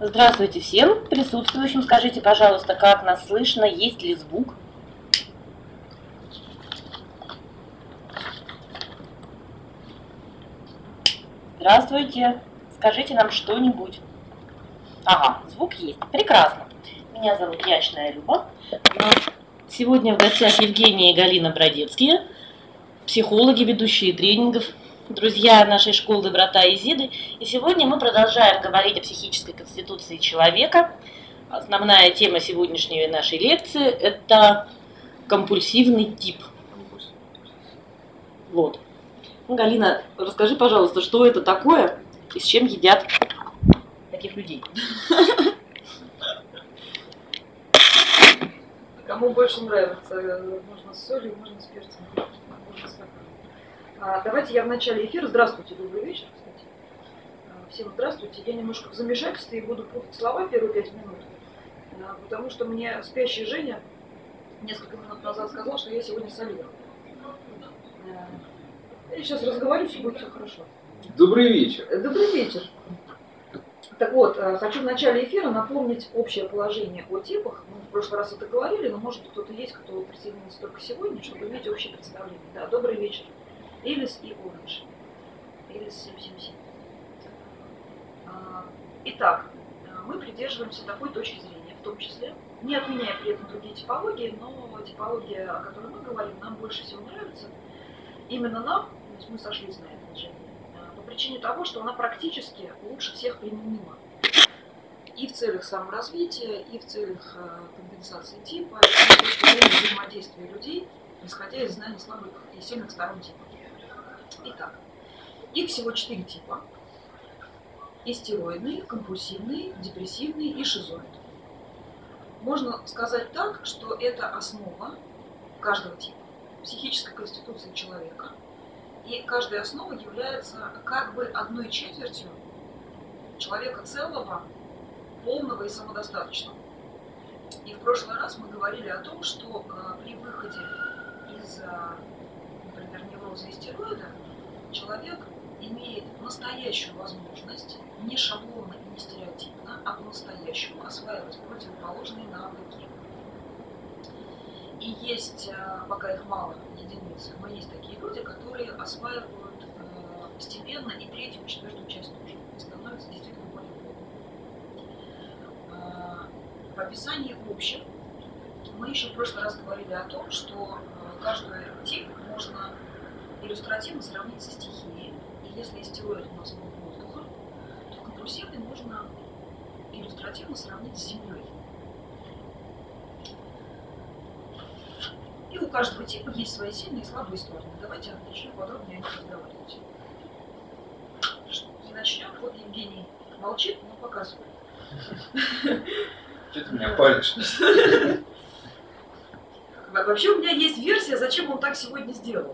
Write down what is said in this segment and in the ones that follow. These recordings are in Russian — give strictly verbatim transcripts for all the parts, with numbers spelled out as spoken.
Здравствуйте всем присутствующим. Скажите, пожалуйста, как нас слышно, есть ли звук? Здравствуйте. Скажите нам что-нибудь. Ага, звук есть. Прекрасно. Меня зовут Ячная Люба. У нас сегодня в гостях Евгения и Галина Бродецкие, психологи, ведущие тренингов, друзья нашей школы «Доброта Изиды». И сегодня мы продолжаем говорить о психической конституции человека. Основная тема сегодняшней нашей лекции – это компульсивный тип. Вот. Ну, Галина, расскажи, пожалуйста, что это такое и с чем едят таких людей? Кому больше нравится, можно с солью, можно с перцем, можно с сахаром. А, давайте я в начале эфира. Здравствуйте, добрый вечер, кстати. А, всем здравствуйте. Я немножко в замешательстве и буду путать слова первые пять минут, а, потому что мне спящая Женя несколько минут назад сказал, что я сегодня солирую. А, я сейчас разговариваюсь, и будет все хорошо. Добрый вечер. Добрый вечер. Так вот, хочу в начале эфира напомнить общее положение о типах. Мы в прошлый раз это говорили, но может кто-то есть, кто присоединился только сегодня, чтобы иметь общее представление. Да, добрый вечер. Элис и Оранж. Элис семь семь семь. Итак, мы придерживаемся такой точки зрения, в том числе, не отменяя при этом другие типологии, но типология, о которой мы говорим, нам больше всего нравится. Именно нам, то есть мы сошлись на этом движении, по причине того, что она практически лучше всех применима. И в целях саморазвития, и в целях компенсации типа, и с точки зрения взаимодействия людей, исходя из знаний слабых и сильных сторон типа. Итак, их всего четыре типа. Истероидный, компульсивный, депрессивный и шизоид. Можно сказать так, что это основа каждого типа психической конституции человека. И каждая основа является как бы одной четвертью человека целого, полного и самодостаточного. И в прошлый раз мы говорили о том, что э, при выходе из, э, например, невроза истероида человек имеет настоящую возможность не шаблонно и не стереотипно, а по-настоящему осваивать противоположные навыки. И есть, пока их мало, единицы, но есть такие люди, которые осваивают э, постепенно и третью, и четвертую часть тоже, и становятся действительно более полными. Э, в описании общем мы еще в прошлый раз говорили о том, что э, каждый тип можно иллюстративно сравнить со стихией. И если истероид у нас был воздухом, то компульсивный можно иллюстративно сравнить с землей. И у каждого типа есть свои сильные и слабые стороны. Давайте начнем подробнее о них разговаривать. И начнем. Вот Евгений молчит, но показывает. Что ты меня палишь? Вообще у меня есть версия, зачем он так сегодня сделал.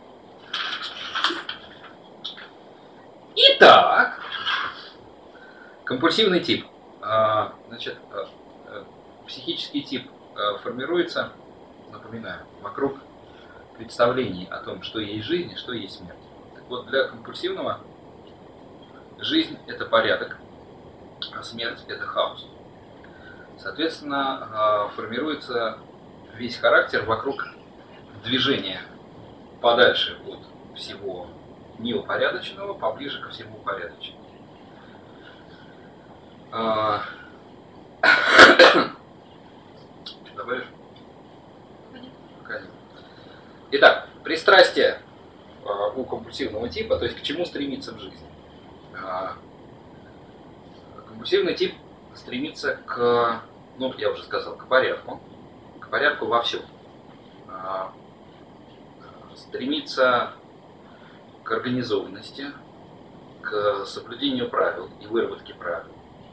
Итак, компульсивный тип. Значит, психический тип формируется, напоминаю, вокруг представлений о том, что есть жизнь и что есть смерть. Так вот, для компульсивного жизнь – это порядок, а смерть – это хаос. Соответственно, формируется весь характер вокруг движения подальше от всего неупорядоченного, поближе ко всему упорядоченному. Добавишь? Итак, пристрастие у компульсивного типа, то есть к чему стремиться в жизни. Компульсивный тип стремится к, ну, я уже сказал, к порядку, к порядку во всем. Стремится к организованности, к соблюдению правил и выработке правил.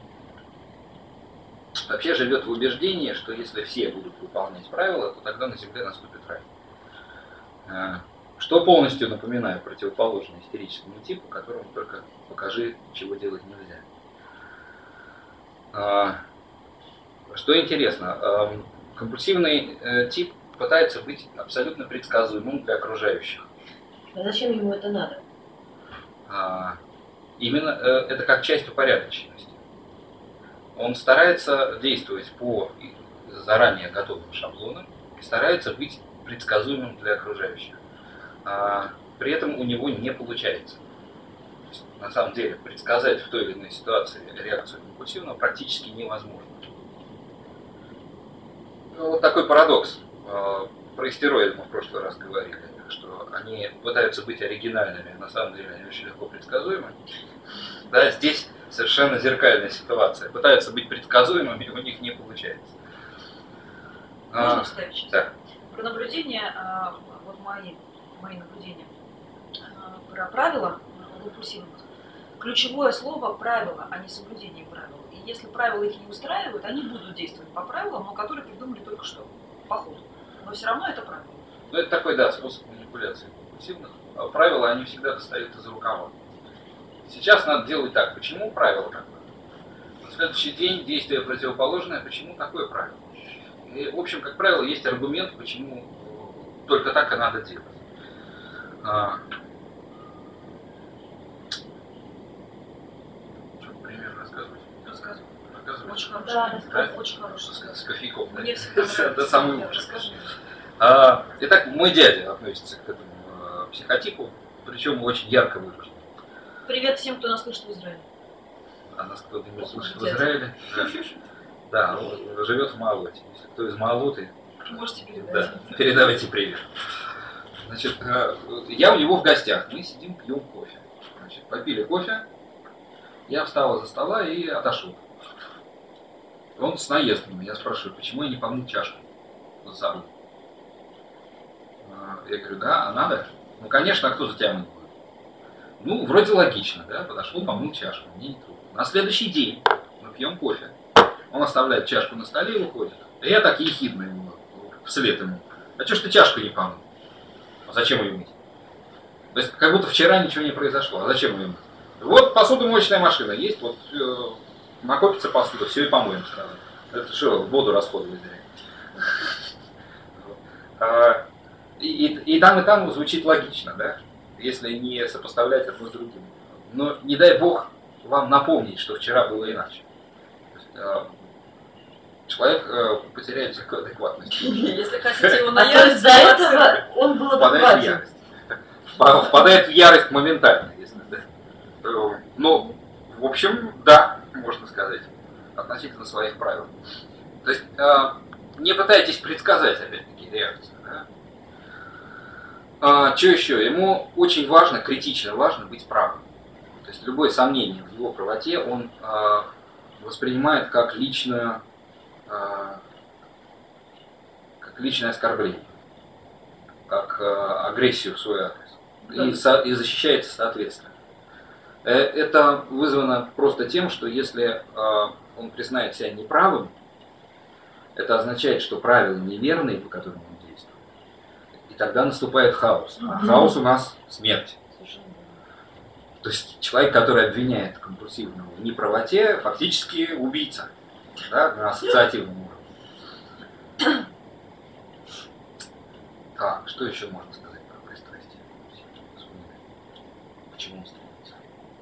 Вообще живет в убеждении, что если все будут выполнять правила, то тогда на Земле наступит рай. Что полностью, напоминаю, противоположно истерическому типу, которому только покажи, чего делать нельзя. Что интересно, компульсивный тип пытается быть абсолютно предсказуемым для окружающих. А зачем ему это надо? Именно это как часть упорядоченности. Он старается действовать по заранее готовым шаблонам и старается быть предсказуемым для окружающих. А при этом у него не получается. То есть, на самом деле предсказать в той или иной ситуации реакцию компульсивного практически невозможно. Ну, вот такой парадокс. Про истероиды мы в прошлый раз говорили, что они пытаются быть оригинальными, а на самом деле они очень легко предсказуемы. Да, здесь совершенно зеркальная ситуация. Пытаются быть предсказуемыми, у них не получается. Можно А, вставить сейчас? да. Про наблюдение, а, вот мои, мои наблюдения, а, про правила компульсивных. Ключевое слово правило, а не соблюдение правил. И если правила их не устраивают, они будут действовать по правилам, но которые придумали только что, по ходу. Но все равно это правило. Ну, это такой, да, способ манипуляции компульсивных. А правила, они всегда достают из рукава. Сейчас надо делать так. Почему правило такое? На следующий день действие противоположное. Почему такое правило? И, в общем, как правило, есть аргумент, почему только так и надо делать. А, что, пример рассказывать? Рассказывай. Рассказывать? Очень хороший, Да, да, рассказывай. очень хороший С, рассказ. с кофейком, да? Мне всегда Это нравится. самый Да, ужас. расскажи. А, итак, мой дядя относится к этому э, психотипу, причем очень ярко выражен. Привет всем, кто нас слышит в Израиле. А нас кто-то не слышит в Дядя. Израиле. Да, да, он живет в Маалоте. Если кто из Маалоты, Можете передать. да, передавайте привет. Значит, э, я у него в гостях, мы сидим, пьем кофе. Значит, попили кофе, я встал из-за стола и отошел. Он с наездом, я спрашиваю, почему я не помыл чашку за собой? Я говорю, да, а надо? Ну, конечно, а кто за тебя мыть будет? Ну, вроде логично, да, подошел, помыл чашку, мне не трудно. На следующий день мы пьем кофе, он оставляет чашку на столе и уходит. А я так ехидно ему, вслед ему, а что ж ты чашку не помыл? А зачем ее мыть? То есть, как будто вчера ничего не произошло, а зачем ее мыть? Вот посудомоечная машина есть, вот э, накопится посуда, все и помоем сразу. Это что, воду расходовать зря. А, И, и, и там, и там звучит логично, да, если не сопоставлять одно с другим. Но не дай бог вам напомнить, что вчера было иначе. То есть, э, человек э, потеряет всякую адекватность. Если хотите его А на то есть до этого он был Впадает в адекватен. ярость. Впа- Впадает в ярость моментально. Если, да. Э, Ну, в общем, да, можно сказать, относительно своих правил. То есть э, не пытайтесь предсказать, опять-таки, реакцию. Да? А, что еще? Ему очень важно, критично важно быть правым. То есть любое сомнение в его правоте он а, воспринимает как личное, а, как личное оскорбление, как а, агрессию в свой адрес. Да. И, со- и защищается соответственно. Э, Это вызвано просто тем, что если а, он признает себя неправым, это означает, что правила неверные, по которым он действует. И тогда наступает хаос. А Мгм. хаос у нас смерть. Совершенно верно. То есть человек, который обвиняет компульсивного в неправоте, фактически убийца, да, на ассоциативном уровне. Так, что еще можно сказать про пристрастие? Почему он стремится?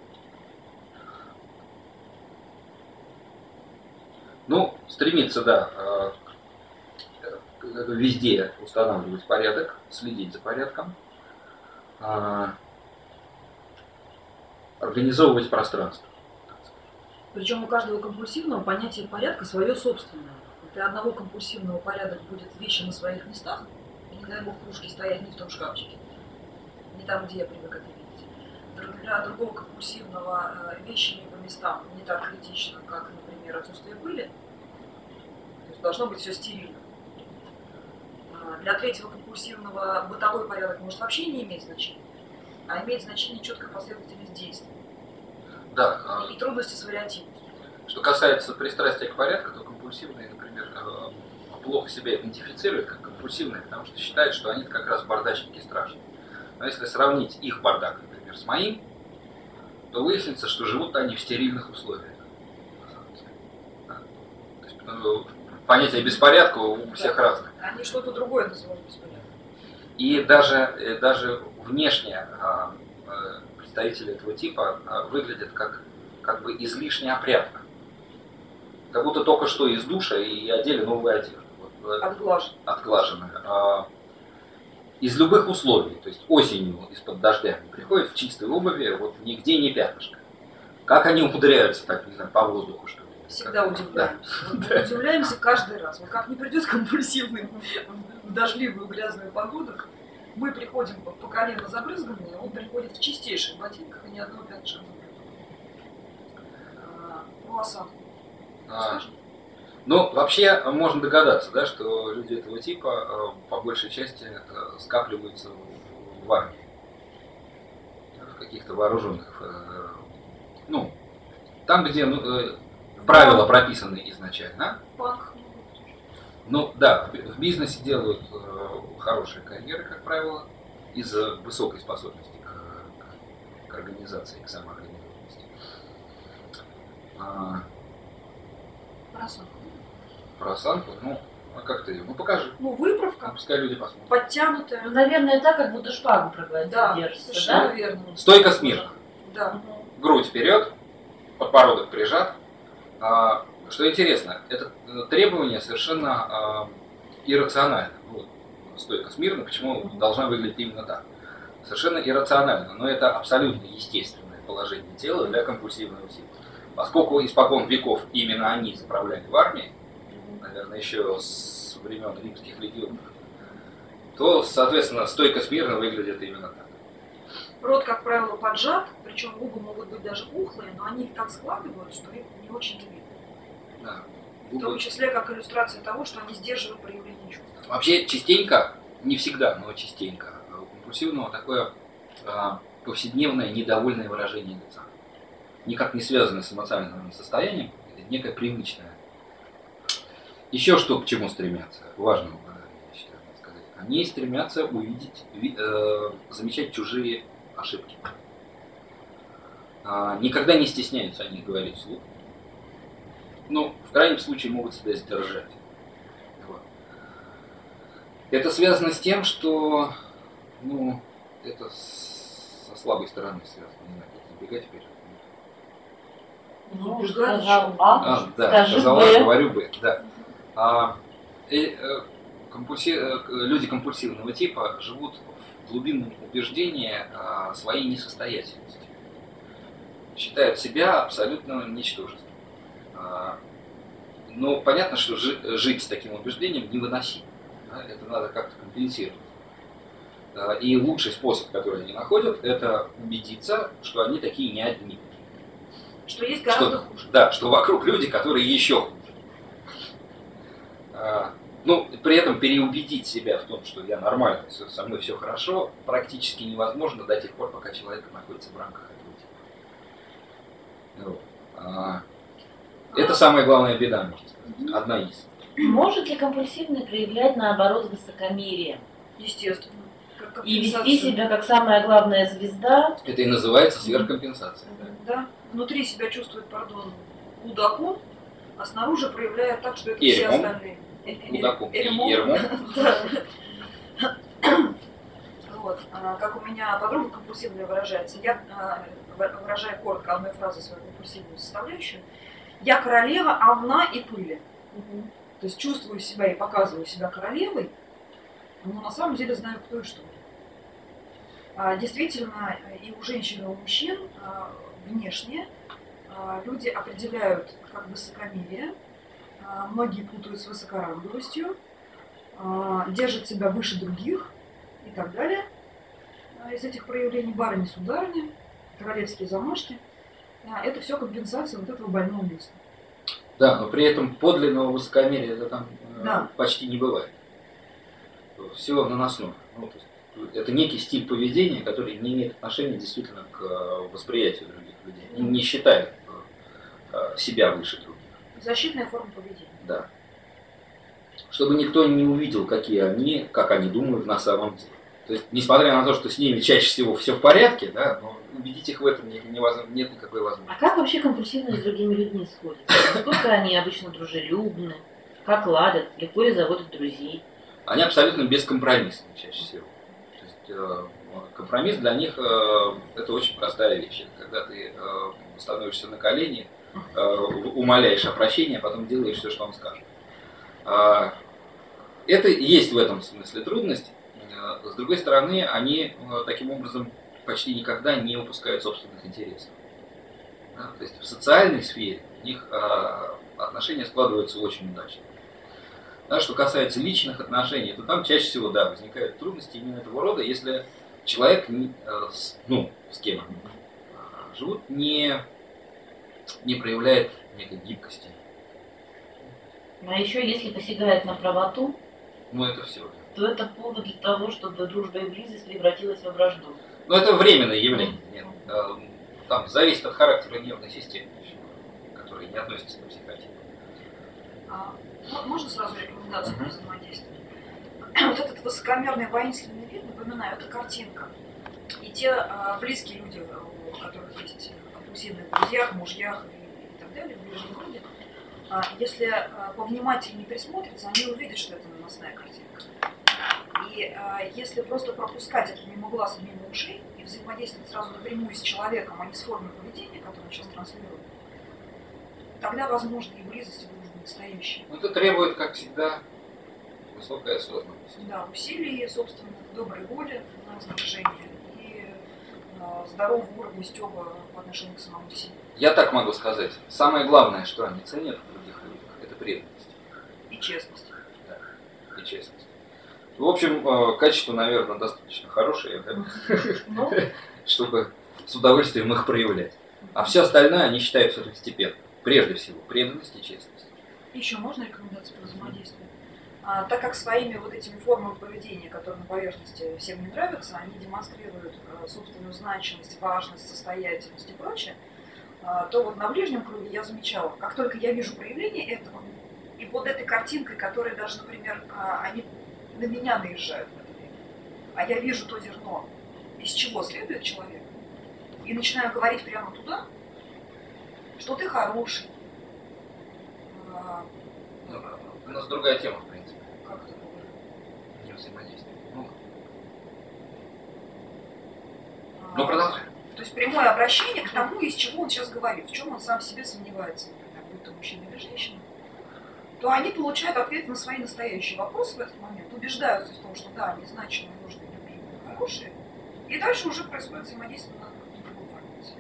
Ну, стремится, да, э, э, везде устанавливать порядок, следить за порядком, э, организовывать пространство. Причем у каждого компульсивного понятие порядка свое собственное. Вот для одного компульсивного порядок будет вещи на своих местах, и не дай бог кружки стоять не в том шкафчике, не там, где я привык это видеть. Друг- Для другого компульсивного э, вещи не по местам не так критично, как, например, отсутствие пыли. То есть должно быть все стерильно. А Для третьего компульсивного бытовой порядок может вообще не иметь значения, а имеет значение четкая последовательность действий Да, э, и трудности с вариативностью. что касается пристрастия к порядку, то компульсивные, например, э, плохо себя идентифицируют как компульсивные, потому что считают, что они как раз бардачники страшные. Но если сравнить их бардак, например, с моим, то выяснится, что живут они в стерильных условиях. на самом деле. Да. То есть, ну, понятие беспорядка у всех Да. разное. Они что-то другое называют беспорядком. И даже, э, даже внешне а, э, представители этого типа а, выглядят как, как бы излишне опрятно. как будто только что из душа и одели новую одежду. Вот, Отглажен. отглаженная. А, из любых условий, то есть осенью из-под дождя они приходят в чистой обуви, вот нигде не пятнышко. Как они умудряются так, не знаю, по воздуху, что ли? Всегда Как- удивляемся. Вот мы удивляемся каждый раз. Вот как не придет компульсивный в дождливую грязную погоду, мы приходим по, по колено забрызганные, он приходит в чистейших ботинках и ни одного пятнышка. А, ну, осанку. А, Скажем. Ну, вообще можно догадаться, да, что люди этого типа э, по большей части э, скапливаются в, в армии, в каких-то вооруженных, э, ну, там, где ну, э, правила прописаны изначально. Панк. Ну, да, в, в бизнесе делают э, хорошие карьеры, как правило, из-за высокой способности к, к, к организации, к самоорганизованности. А, Про осанку. про осанку, ну, а как ты ее? Ну, покажи. Ну, Ну, выправка, пускай люди посмотрят. подтянутая. Ну, наверное, так, как будто шпагу проглотить Да, держится, совершенно да? верно. Стойка смирно. Да. Мгм. Грудь вперед, подбородок прижат. А, что интересно, это требование совершенно а, иррационально. Вот, стойка смирно, почему Мгм. должна выглядеть именно так? Совершенно иррационально, но это абсолютно естественное положение тела для компульсивного типа. Поскольку испокон веков именно они заправляли в армии, наверное, еще с времен римских легионов, то, соответственно, стойка смирно выглядит именно так. Рот, как правило, поджат, причем губы могут быть даже пухлые, но они их так складывают, что их не очень видно. Да. В том числе как иллюстрация того, что они сдерживают проявление чувств. Вообще частенько, не всегда, но частенько, у компульсивного такое а, повседневное недовольное выражение лица. Никак не связанное с эмоциональным состоянием, это некое привычное. Еще что к чему стремятся, важно, я считаю, надо сказать. Они стремятся увидеть, ви- э, замечать чужие ошибки. А, никогда не стесняются о них говорить вслух. Ну, в крайнем случае могут себя сдержать. Вот. Это связано с тем, что, ну, это с- со слабой стороны связано. Не знаю, как забегать вперед. Ну, Убеждать сказал еще. А, А, да, скажи сказала, Б. говорю Б, да. А, э, э, компульси- э, люди компульсивного типа живут в глубинном убеждении а, своей несостоятельности. Считают себя абсолютно ничтожеством. А, но понятно, что жи- жить с таким убеждением невыносимо. Да, это надо как-то компенсировать. А, и лучший способ, который они находят, это убедиться, что они такие не одни. Что есть гораздо Что, хуже. да, что вокруг люди, которые еще хуже. А, ну, при этом переубедить себя в том, что я нормальный, всё- со мной все хорошо, практически невозможно до тех пор, пока человек находится в рамках этого типа. Вот. А, это самая главная беда, можно сказать. Одна из. Может ли компульсивный проявлять, наоборот, высокомерие? Естественно. Как И вести компенсация. себя как самая главная звезда? Это и называется сверхкомпенсация. Да. Да. Внутри себя чувствует, пардон, мудаком, а снаружи проявляет так, что это И все эрьмом. остальные. Э- э- Мудаком и эрьмом. ермом. Да. Вот. А, как у меня подруга компульсивная выражается, я а, вы- выражаю коротко одной фразой свою компульсивную составляющую. Я королева, овна и пыли. То есть чувствую себя и показываю себя королевой, но на самом деле знаю, кто и что. А, Действительно, и у женщин, и у мужчин а, внешне а, люди определяют как высокомерие, а, многие путают с высокоранговостью, а, держат себя выше других и так далее. А, Из этих проявлений барыни, сударыни, королевские замашки, а, это все компенсация вот этого больного места. Да, но при этом подлинного высокомерия это там э, Да. почти не бывает. Все наносное. Ну, то есть, это некий стиль поведения, который не имеет отношения действительно к э, восприятию других людей. И не считает э, себя выше других. Защитная форма поведения. Да. Чтобы никто не увидел, какие они, как они думают на самом деле. То есть, несмотря на то, что с ними чаще всего все в порядке, да, но убедить их в этом не- невозможно, нет никакой А возможности. как вообще компульсивные с другими людьми сходятся? Насколько они обычно дружелюбны? Как ладят? Легко ли заводят друзей? Они абсолютно бескомпромиссны чаще всего. То есть, э, компромисс для них э, это очень простая вещь. Это когда ты э, становишься на колени э, умоляешь о прощении, а потом делаешь все, что он скажет. А, это есть в этом смысле трудность. Э, С другой стороны, они э, таким образом почти никогда не упускают собственных интересов. Да, то есть в социальной сфере у них э, отношения складываются очень удачно. Да, что касается личных отношений, то там чаще всего, да, возникают трудности именно этого рода, если человек, не, э, с, ну, с кем они э, живут, не, не проявляет некой гибкости. А еще если посягает на правоту, Ну, это все. то это повод для того, чтобы дружба и близость превратилась во вражду. Но это временное явление. Нет. Э, Там зависит от характера нервной системы, которая не относится к психотипу. А, ну, можно сразу рекомендацию по взаимодействию? Вот этот высокомерный воинственный вид, напоминаю, это картинка. И те а, близкие люди, у которых есть компульсивные в друзьях, мужьях и, и так далее, в ближнем круге, а, если а, повнимательнее присмотрятся, они увидят, что это наносная картинка. И а, если просто пропускать это мимо глаз и мимо ушей и взаимодействовать сразу напрямую с человеком, а не с формой поведения, которую он сейчас транслирует, тогда возможно и близость, и дружба настоящая. Но это требует, как всегда, высокой осознанности. Да, усилий собственных, доброй воли на сдержание и э, здорового уровня стёба по отношению к самому себе. Я так могу сказать. Самое главное, что они ценят в других людях, это преданность. И честность. Да, и честность. В общем, э, качество, наверное, достаточно хорошее, да? Ну, Чтобы с удовольствием их проявлять. А все остальное они считают второстепенным. Прежде всего, преданность и честность. Еще можно рекомендации по взаимодействию? А, так как своими вот этими формами поведения, которые на поверхности всем не нравятся, они демонстрируют а, собственную значимость, важность, состоятельность и прочее, а, то вот на ближнем круге я замечала, как только я вижу проявление этого, и под этой картинкой, которая даже, например, а, они на меня наезжают в это время, а я вижу то зерно, из чего следует человек, и начинаю говорить прямо туда, что ты хороший. А, Ну, у нас другая тема, в принципе. как это было? Не взаимодействие. Ну, А, ну продолжай. То есть прямое обращение к тому, из чего он сейчас говорит, в чем он сам в себе сомневается, например, будь то мужчина или женщина, то они получают ответ на свои настоящие вопросы в этот момент, убеждаются в том, что да, они значимые, нужные, любимые, хорошие, и дальше уже происходит взаимодействие на другом формате.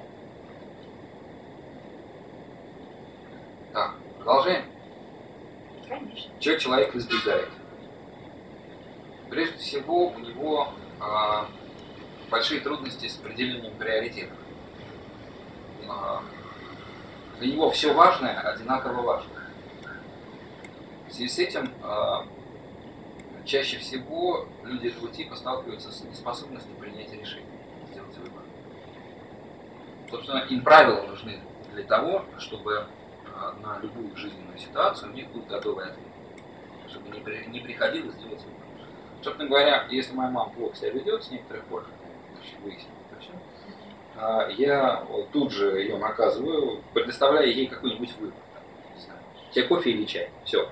Так, продолжаем. Конечно. Чего человек избегает? Прежде всего, у него а, большие трудности с определением приоритетов. А, для него все важное одинаково важно. В связи с этим а, чаще всего люди этого типа сталкиваются с неспособностью принятия решения, сделать выбор. Собственно, им правила нужны для того, чтобы а, на любую жизненную ситуацию у них был готовый ответ, чтобы не, при, не приходилось делать выбор. Собственно говоря, если моя мама плохо себя ведет с некоторых пор, значит, выяснить это все, а, я вот тут же ее наказываю, предоставляя ей какой-нибудь выбор. Там, не знаю, тебе кофе или чай? Все.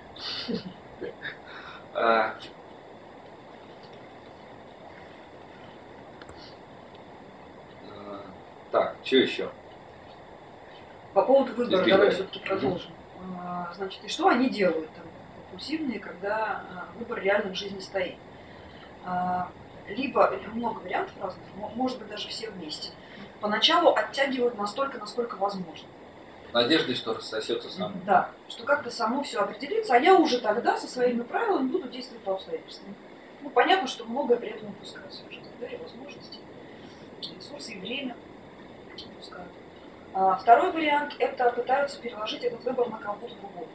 А, а, Так, что еще? По поводу выбора, Избегают. давай все-таки продолжим. А, Значит, и что они делают там, компульсивные, когда а, выбор реально в жизни стоит? А, Либо, много вариантов разных, мо- может быть даже все вместе. Поначалу оттягивают настолько, насколько возможно. Надеждой, что рассосется сам. Да, что как-то само все определится, а я уже тогда со своими правилами буду действовать по обстоятельствам. Ну, понятно, что многое при этом упускают в своей жизни, да, и возможности, и ресурсы, и время упускают. А второй вариант – это пытаются переложить этот выбор на кого-то другого.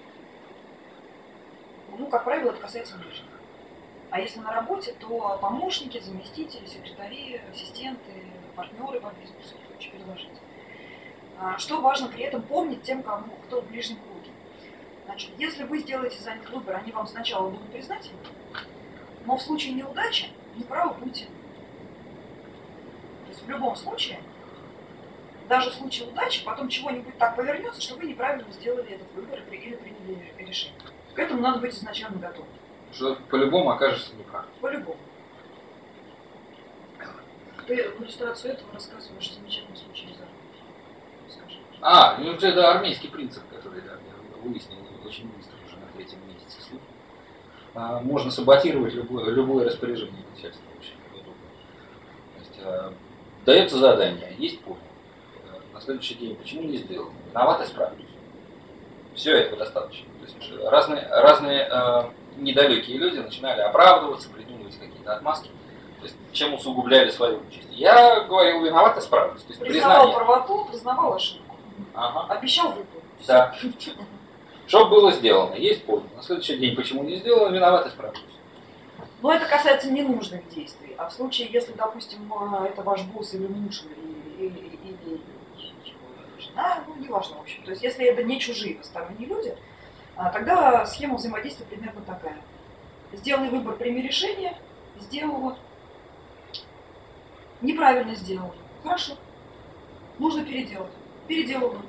Ну, как правило, это касается ближних. А если на работе, то помощники, заместители, секретари, ассистенты, партнеры по бизнесу и прочее переложить. А что важно при этом помнить тем, кому, кто в ближнем круге. Значит, если вы сделаете за них выбор, они вам сначала будут признательны, но в случае неудачи неправы будете. То есть в любом случае, даже в случае удачи, потом чего-нибудь так повернется, что вы неправильно сделали этот выбор или приняли решение. К этому надо быть изначально готовым. Что по-любому окажешься неправ. По-любому. Ты в иллюстрацию этого рассказываешь замечательный случай из армии. Скажи. А, ну это армейский принцип, который да, я выяснил очень быстро, уже на третьем месяце службы. А, можно саботировать любое, любое распоряжение начальства. Очень удобно. То есть, а, дается задание, есть понял. На следующий день почему не сделал? Виноват, исправлюсь. Все этого достаточно. То есть, разные разные э, недалекие люди начинали оправдываться, придумывать какие-то отмазки, то есть, чем усугубляли свою участь. Я говорил, виноват, исправлюсь. То есть, Признавал признание. правоту, признавал ошибку. Ага. Обещал выполнить. Да. Что было сделано? Есть понял. На следующий день почему не сделано? Виноват, исправлюсь. Но это касается ненужных действий. А в случае, если, допустим, это ваш босс или муж, или, или, или жена, ну, неважно, в общем. То есть, если это не чужие посторонние люди, тогда схема взаимодействия примерно такая. Сделай выбор, прими решение, сделала. Неправильно сделала. Хорошо. Нужно переделать. Переделываю.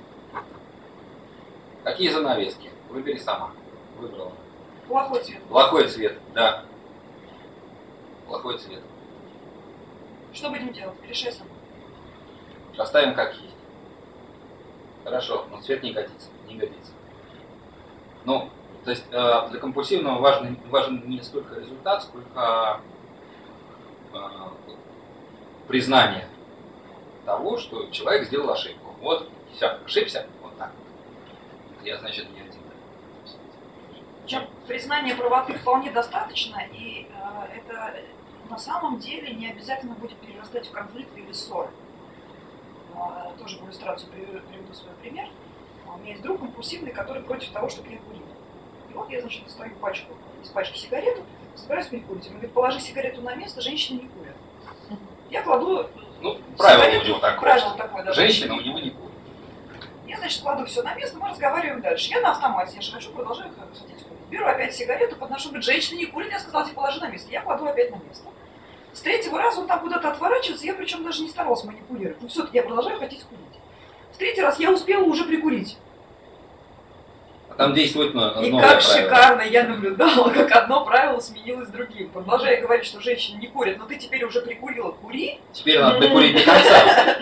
Какие занавески? Выбери сама. Выбрала. Плохой цвет. Плохой цвет, да. Плохой цвет. Что будем делать? Решай сама. Оставим как есть. Хорошо, но цвет не годится. Не годится. Ну, то есть э, для компульсивного важен, важен не столько результат, сколько э, признание того, что человек сделал ошибку. Вот, все, ошибся, вот так. Я, значит, не один. Чем признание правоты вполне достаточно, и э, это на самом деле не обязательно будет перерастать в конфликт или ссоры. Э, тоже в иллюстрацию приведу свой пример. У меня есть друг компульсивный, который против того, чтобы я курила. И вот я, значит, достаю пачку, из пачки сигарету, собираюсь перекурить. Он говорит, положи сигарету на место, женщины не курят. Я кладу... Ну, правило сигарету, у него такое. правило такое, да. Женщина у него не курит. Я, значит, кладу все на место, мы разговариваем дальше. Я на автомате, я же хочу, продолжаю хотеть курить. Беру опять сигарету, подношу, говорит, женщина не курит, я сказала, тебе положи на место. Я кладу опять на место. С третьего раза он там куда-то отворачивается, я причем даже не старалась манипулировать. Ну все-таки я продолжаю хотеть курить. В третий раз я успела уже прикурить. А там действует новое И правило. как шикарно я наблюдала, как одно правило сменилось другим. Продолжая говорить, что женщины не курят, но ты теперь уже прикурила, кури. Теперь надо докурить до конца.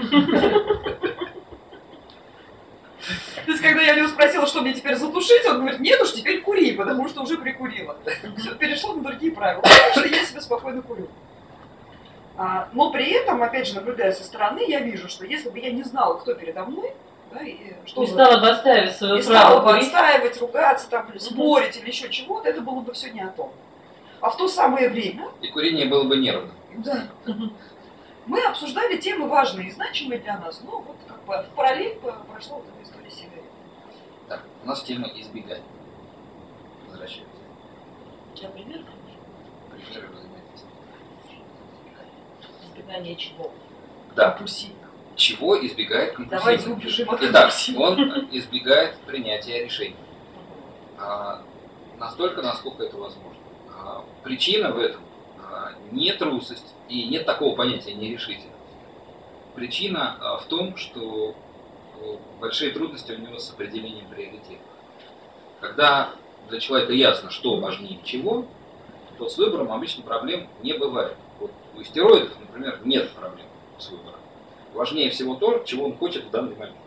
То есть, когда я его спросила, что мне теперь затушить, он говорит, нет уж, теперь кури, потому что уже прикурила. Все, перешло на другие правила. Потому что я себе спокойно курю. А, но при этом, опять же, наблюдая со стороны, я вижу, что если бы я не знала, кто передо мной, да, и что Не за- стала бы отстаивать свое не стала право бы курить. отстаивать, ругаться, там, спорить или еще чего-то, это было бы все не о том. А в то самое время, И курение было бы нервным. да, мы обсуждали темы важные и значимые для нас, но вот как бы в параллель прошла вот эта история сигарет. Так, у нас тема избегания. Возвращаемся. Например, Примеры взаимодействия. избегание чего? Да. Компульсивно. Чего избегает Давайте компульсивный? убежим от Итак, компульсивного. он избегает принятия решений. А, настолько, насколько это возможно. А, причина в этом а, не трусость и нет такого понятия нерешительность. Причина а, в том, что а, большие трудности у него с определением приоритетов. Когда для человека ясно, что важнее чего, то с выбором обычно проблем не бывает. Вот у стероидов, например, нет проблем с выбором. Важнее всего то, чего он хочет в данный момент.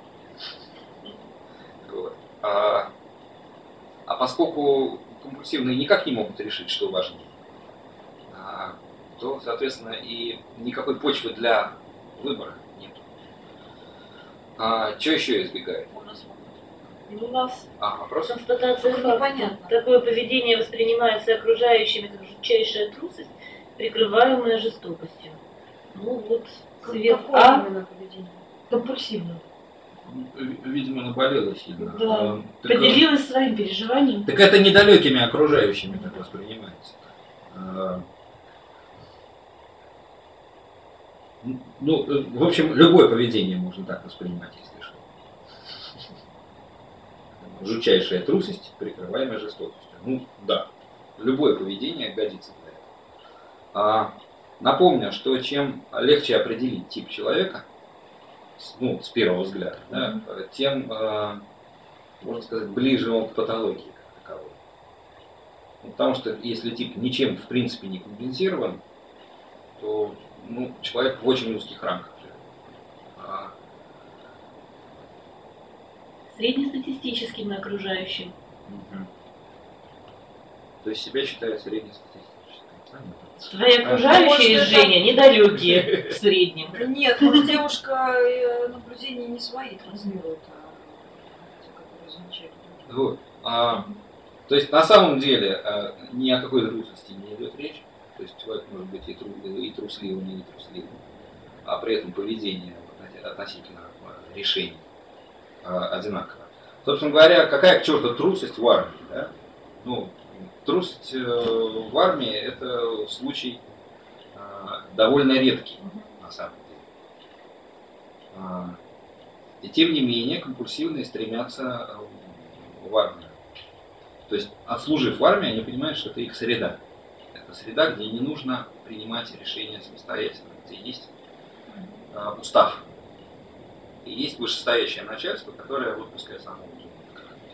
Вот. А, а поскольку компульсивные никак не могут решить, что важнее, а, то, соответственно, и никакой почвы для выбора нет. А, что еще избегает? Ну, у нас А, вопрос? констатация Ну, факта. непонятно. Такое поведение воспринимается окружающими как жутчайшая трусость, прикрываемая жестокостью. Ну вот, цвет Какое А именно поведение? компульсивно. Видимо, наболело сильно. Да. А, так, Поделилась своим переживанием. так это недалекими окружающими так воспринимается. А, ну, э, в общем, любое поведение можно так воспринимать, если что. Жутчайшая трусость, прикрываемая жестокостью. Ну, да, любое поведение годится для этого. А, напомню, что чем легче определить тип человека, с- ну, с первого взгляда, да, тем, э, можно сказать, ближе он к патологии как таковой. Ну, потому что если тип ничем в принципе не компенсирован, то ну, человек в очень узких рамках живет. А, Среднестатистическим и окружающим. Мгм. То есть себя считают среднестатистическим. Понятно. Твои окружающие, Может, это- Женя, недалекие в среднем. Да нет, может, девушка э, наблюдения не свои транслирует, а те, которые замечают. Вот. А, то есть на самом деле а, ни о какой трусости не идет речь. То есть человек может быть и, тру, и трусливым, и не трусливым, а при этом поведение относительно а, решений а, одинаково. Собственно говоря, какая к черту трусость в армии? Да? Ну, трусость э, в армии это случай э, довольно редкий, на самом деле. А, и тем не менее компульсивные стремятся э, в армию. То есть, отслужив в армии, они понимают, что это их среда. Это среда, где не нужно принимать решения самостоятельно, где есть э, устав. И есть вышестоящее начальство, которое вот пускай само думает, как это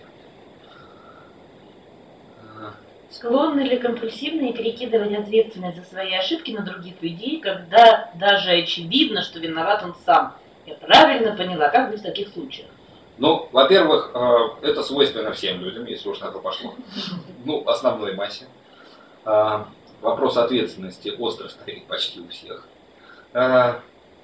делать. Склонны ли компульсивные перекидывать ответственность за свои ошибки на других людей, когда даже очевидно, что виноват он сам? Я правильно поняла, как быть в таких случаях? Ну, во-первых, э, это свойственно всем людям, если уж на то пошло. Ну, основной массе. Э, Вопрос ответственности остро стоит почти у всех. Э,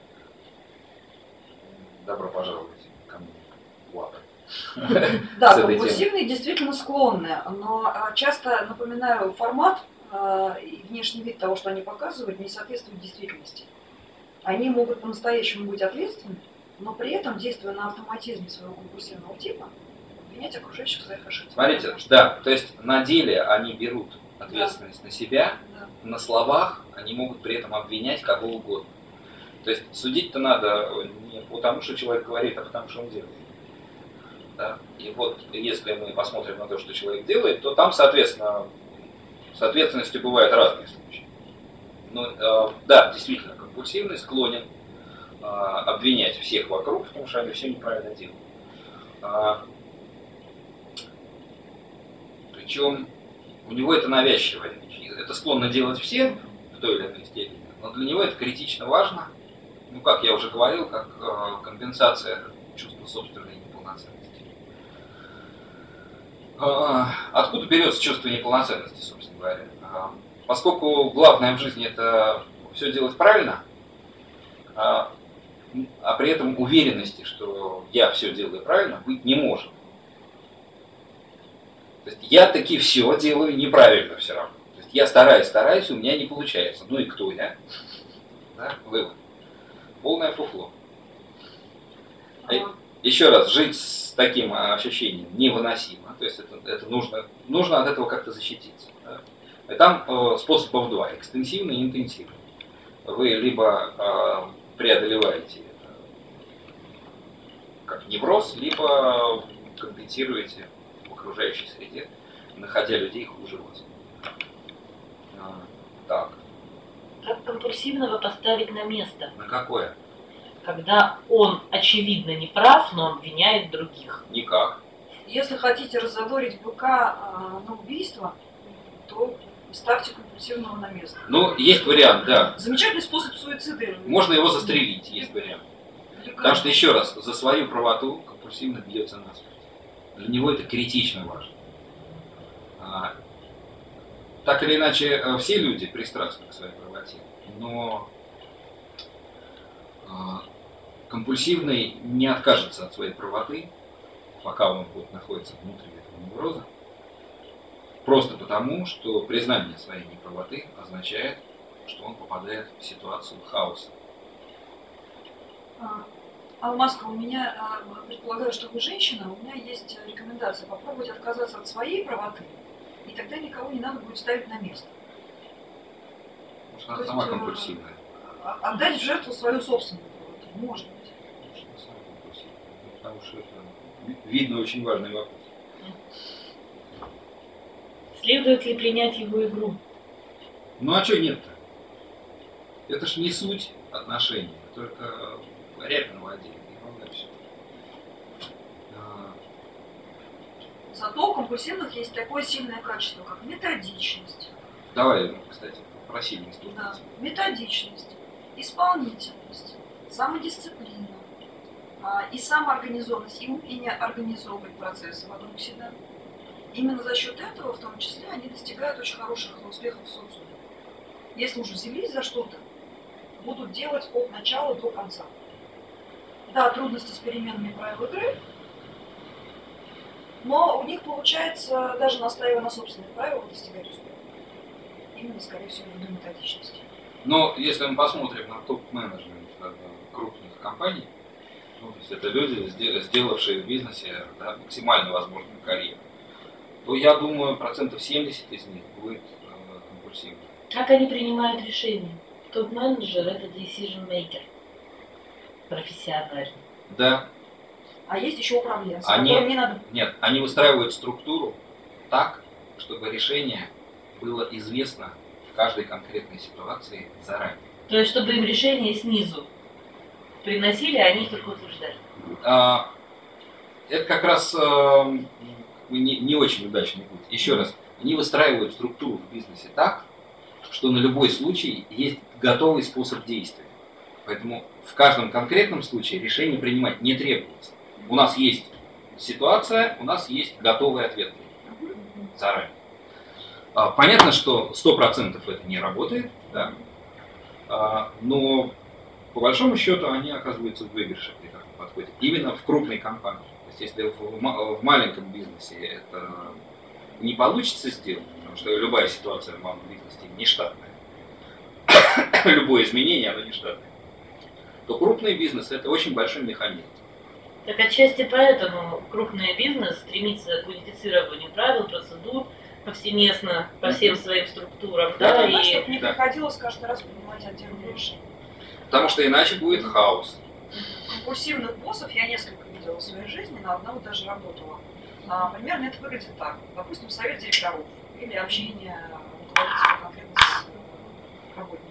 Добро пожаловать ко мне в лапы. Да, С этой компульсивные действительно склонны, но а, часто, напоминаю, формат а, и внешний вид того, что они показывают, не соответствует действительности. Они могут по-настоящему быть ответственны, но при этом, действуя на автоматизме своего компульсивного типа, обвинять окружающих в своих ошибках. Смотрите, да, то есть на деле они берут ответственность на себя, Да. на словах они могут при этом обвинять кого угодно. То есть судить-то надо не потому, что человек говорит, а потому, что он делает. Да? И вот если мы посмотрим на то, что человек делает, то там, соответственно, с ответственностью бывают разные случаи. Но, э, да, действительно, компульсивный склонен э, обвинять всех вокруг, потому что они все неправильно делают. А, причем у него это навязчивая вещь. Это склонно делать все в той или иной степени, но для него это критично важно. Ну, как я уже говорил, как э, компенсация чувства собственной неполноценности. Э, откуда берется чувство неполноценности, собственно говоря? Э, поскольку главное в жизни это все делать правильно, э, а при этом уверенности, что я все делаю правильно, быть не может. То есть я таки все делаю неправильно все равно. То есть я стараюсь, стараюсь, у меня не получается. Ну и кто я? Да? Вывод. Полное фуфло. Еще раз, жить с таким ощущением невыносимо. То есть это, это нужно, нужно от этого как-то защититься. Да? И там э, способов два. Экстенсивный и интенсивный. Вы либо э, преодолеваете это как невроз, либо компенсируете в окружающей среде, находя людей хуже вас. А, так. Как компульсивного поставить на место, На какое? когда он очевидно не прав, но обвиняет других? Никак. Если хотите раззадорить быка а, на убийство, то ставьте компульсивного на место. Ну, есть вариант, да. Замечательный способ суицида. Можно его застрелить, есть вариант. Потому что, еще раз, за свою правоту компульсивно бьется насмерть. Для него это критично важно. А, так или иначе, все люди пристрастны к своей правоте, но а, компульсивный не откажется от своей правоты, пока он вот находится внутри этого невроза, просто потому, что признание своей неправоты означает, что он попадает в ситуацию хаоса. Алмазка, у меня, предполагаю, что вы женщина, у меня есть рекомендация попробовать отказаться от своей правоты, и тогда никого не надо будет ставить на место. Потому что она сама компульсивная. Отдать в жертву свою собственную правоту, может быть. Она сама компульсивная. Потому что это, видно, очень важный вопрос. Следует ли принять его игру? Ну а что нет-то? Это ж не суть отношений, только рябь на воде. И все. Зато у компульсивных есть такое сильное качество, как методичность. Давай, кстати, про сильность. Да. Методичность, исполнительность, самодисциплина, а, и самоорганизованность, и умение организовывать процессы вокруг себя. Именно за счет этого, в том числе, они достигают очень хороших успехов в социуме. Если уже взялись за что-то, будут делать от начала до конца. Да, трудности с переменными правил игры, но у них получается, даже настаивая на собственных правилах, достигать успеха. Именно, скорее всего, ввиду методичности. Но если мы посмотрим на топ-менеджмент крупных компаний, ну, то есть это люди, сделавшие в бизнесе, да, максимально возможную карьеру, то я думаю, процентов семьдесят из них будет э, компульсивно. Как они принимают решения? Топ-менеджер – это decision maker. Профессиональный. Да. А есть еще управленцы, Они, которым не надо... Нет, они выстраивают структуру так, чтобы решение было известно в каждой конкретной ситуации заранее. То есть, чтобы им решение снизу приносили, а они их только утверждали. А, это как раз а, не, не очень удачный путь. Еще раз, они выстраивают структуру в бизнесе так, что на любой случай есть готовый способ действия. Поэтому в каждом конкретном случае решение принимать не требуется. У нас есть ситуация, у нас есть готовый ответ заранее. А, понятно, что сто процентов это не работает, да? а, но по большому счету они оказываются в выигрыше при таком подходе. Именно в крупной компании. То есть если в, в маленьком бизнесе это не получится сделать, потому что любая ситуация в малом бизнесе нештатная, любое изменение, оно нештатное, то крупный бизнес это очень большой механизм. Так отчасти поэтому крупный бизнес стремится к унифицированию правил, процедур повсеместно по всем своим структурам. Да, Да, Да, и... чтобы не да. приходилось каждый раз принимать отдельные решения. Потому что иначе будет хаос. Компульсивных боссов я несколько видела в своей жизни, на одного даже работала. А, примерно это выглядит так. Допустим, совет директоров или общение руководителя конкретно с э, работником.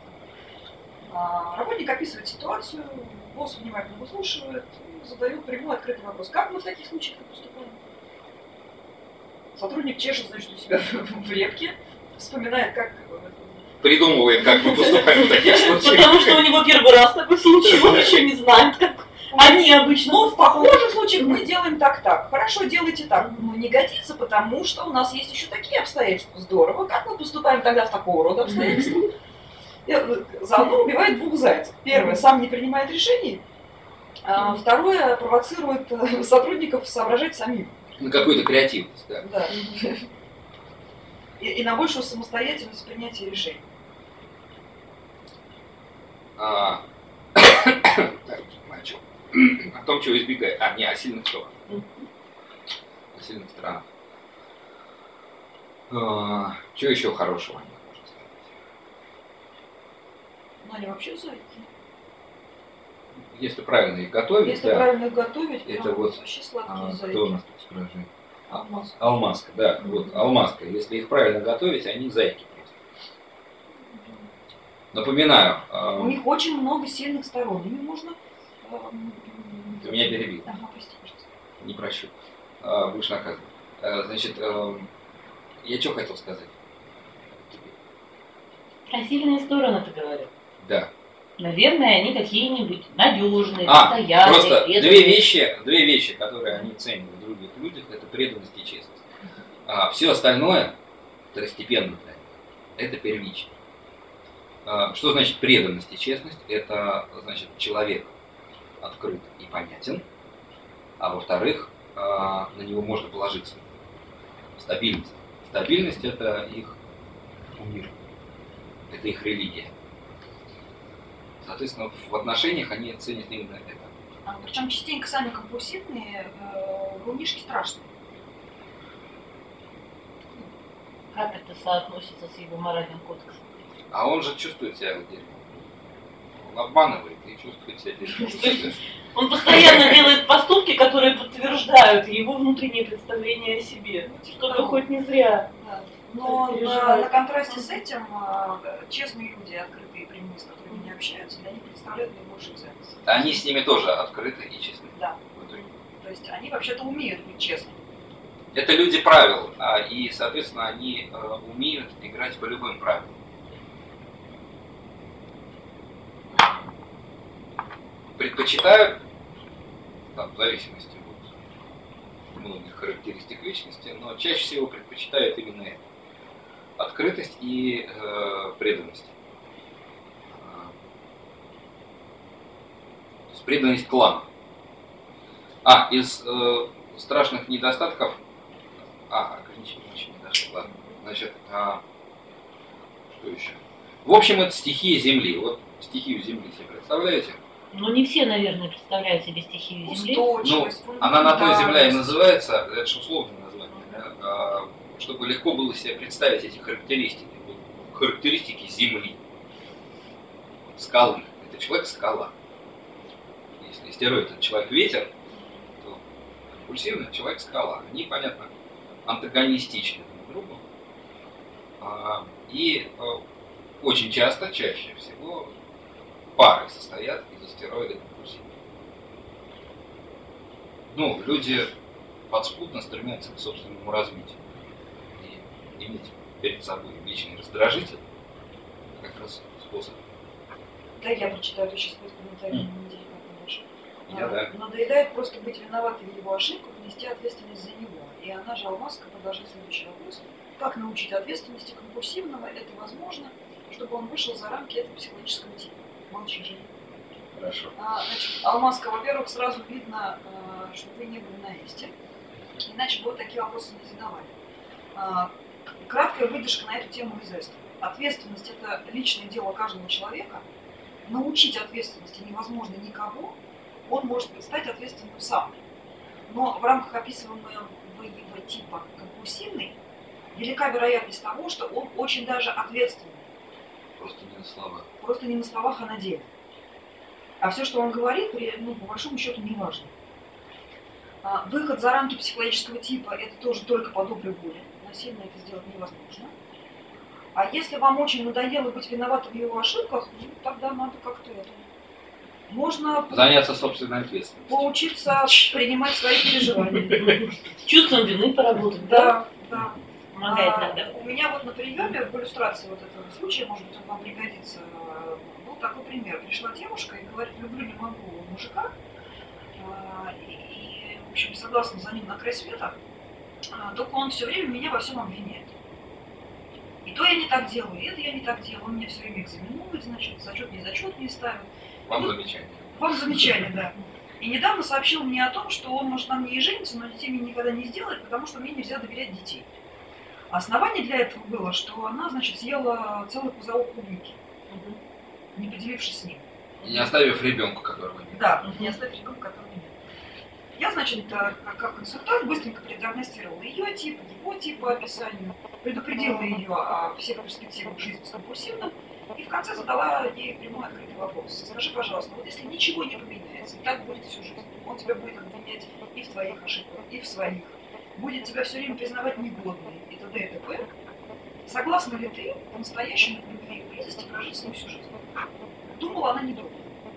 А, работник описывает ситуацию, босс внимательно выслушивает, задает прямой открытый вопрос. Как мы в таких случаях поступаем? Сотрудник чешет, значит, у себя в репке, вспоминает, как... Придумывает, как мы поступаем в таких случаях. Потому что у него первый раз такой случай, он еще не знает, как они обычно. Ну, в похожих случаях мы делаем так-так. Хорошо, делайте так. Но не годится, потому что у нас есть еще такие обстоятельства. Здорово. Как мы поступаем тогда в такого рода обстоятельствах? Заодно убивает двух зайцев. Первое, сам не принимает решений. А второе, провоцирует сотрудников соображать самим. На какую-то креативность, да. Да. И, и на большую самостоятельность принятия решений. А, так, начал. О том, чего избегать. А, не, о сильных сторонах. О сильных сторонах. А, что еще хорошего можно сказать? Ну, они вообще зайки. Если правильно их готовить, Если да. правильно их готовить, Это прям вот, вообще сладкие А, зайки. кто у нас тут скажи? Алмаз. Алмазка, да. Вот алмазка. Если их правильно готовить, они зайки просто. Напоминаю. а, У них очень много сильных сторон. Ими можно... эм, Ты меня перебил. Ага, прости, пожалуйста. Не прощу. А, будешь наказан. А, значит, а, я что хотел сказать? Про сильные стороны ты говорил. Да. Наверное, они какие-нибудь надежные, А, постоянные, просто преданные. две вещи, две вещи, которые они ценят в других людях, это преданность и честность. А все остальное второстепенно для них. Это первично. А, что значит преданность и честность? Это значит человек открыт и понятен, а во-вторых, а, на него можно положиться. Стабильность. Стабильность это их мир, это их религия. Соответственно, в отношениях они ценят именно это. А, причем частенько сами компульсивные, э, врунишки страшные. Как это соотносится с его моральным кодексом? А он же чувствует себя в дерьме. Он обманывает и чувствует себя дерьмом. Он постоянно делает поступки, которые подтверждают его внутреннее представление о себе. Что-то хоть не зря. Да. Но на, Переживает. на контрасте с этим э, честные люди, открытые и прямые, с которыми они общаются, для них представляют наибольшую ценность. Они с ними тоже открыты и честны. Да. То есть они вообще-то умеют быть честными. Это люди правил, а, и, соответственно, они э, умеют играть по любым правилам. Предпочитают там, в зависимости от многих характеристик личности, но чаще всего предпочитают именно это. Открытость и э, преданность. То есть преданность клану. А, из э, страшных недостатков... А, ограничения еще не дошло, ладно. Значит, а, что еще? В общем, это стихия Земли. Вот стихию Земли себе представляете? Ну, не все, наверное, представляют себе стихию Земли. Ну, Устойчивость, она на то Земля и фундаментальность. называется, это же условное название, да? А, чтобы легко было себе представить эти характеристики. Вот, характеристики Земли. Скалы. Это человек-скала. Если стероид это человек-ветер, то компульсивный человек-скала. Они, понятно, антагонистичны друг другу. А, и а, очень часто, чаще всего, пары состоят из астероида компульсивных. Ну, люди подспудно стремятся к собственному развитию. И иметь перед собой личный раздражитель как раз способ. Да, я прочитаю, то сейчас будет комментарий Mm. на деликатно больше. Я, да. Надоедает просто быть виноватой в его ошибках, нести ответственность за него. И она же, Алмазка, продолжит следующий вопрос. Как научить ответственности компульсивного? Это возможно, чтобы он вышел за рамки этого психологического типа. Молчи, Женя. Хорошо. А, значит, Алмазка, во-первых, сразу видно, а, что вы не были на месте. Иначе бы вы такие вопросы не задавали. А, краткая выдержка на эту тему из Эстера. Ответственность – это личное дело каждого человека. Научить ответственности невозможно никого, он может стать ответственным сам. Но в рамках описываемого его типа компульсивный велика вероятность того, что он очень даже ответственный. Просто не на словах. Просто не на словах, а на деле. А все, что он говорит, ну, по большому счету, не важно. А, выход за рамки психологического типа – это тоже только по доброй воле. Насильно это сделать невозможно. А если вам очень надоело быть виноватым в его ошибках, ну, тогда надо как-то это... Можно Заняться собственной ответственностью. поучиться принимать свои переживания. Чувством вины поработать, да? Да, да. Помогает А, иногда. у меня вот на приеме, в иллюстрации вот этого случая, может быть, он вам пригодится, был такой пример. Пришла девушка и говорит: люблю, не могу мужика, а, и, и, в общем, согласна за ним на край света, а, только он все время меня во всем обвиняет. И то я не так делаю, и это я не так делаю, он меня все время экзаменует, значит, зачет не зачет не ставит. Вам Ну, замечание. Вам замечание, да. И недавно сообщил мне о том, что он может на мне и жениться, но детей мне никогда не сделает, потому что мне нельзя доверять детей. Основание для этого было, что она, значит, съела целый пузырек клубники, не поделившись с ним. И не оставив ребенка, которого нет. Да, не оставив ребенка, которого нет. Я, значит, как консультант быстренько предиагностировала ее тип, его тип по описанию, предупредила ее о всех перспективах жизни с компульсивным, и в конце задала ей прямой открытый вопрос. Скажи, пожалуйста, вот если ничего не поменяется, и так будет всю жизнь, он тебя будет обвинять и в твоих ошибках, и в своих, будет тебя все время признавать негодной, и т.д. и т.п. Согласна ли ты по-настоящему в любви и близости прожить с ним всю жизнь? Думала она недолго.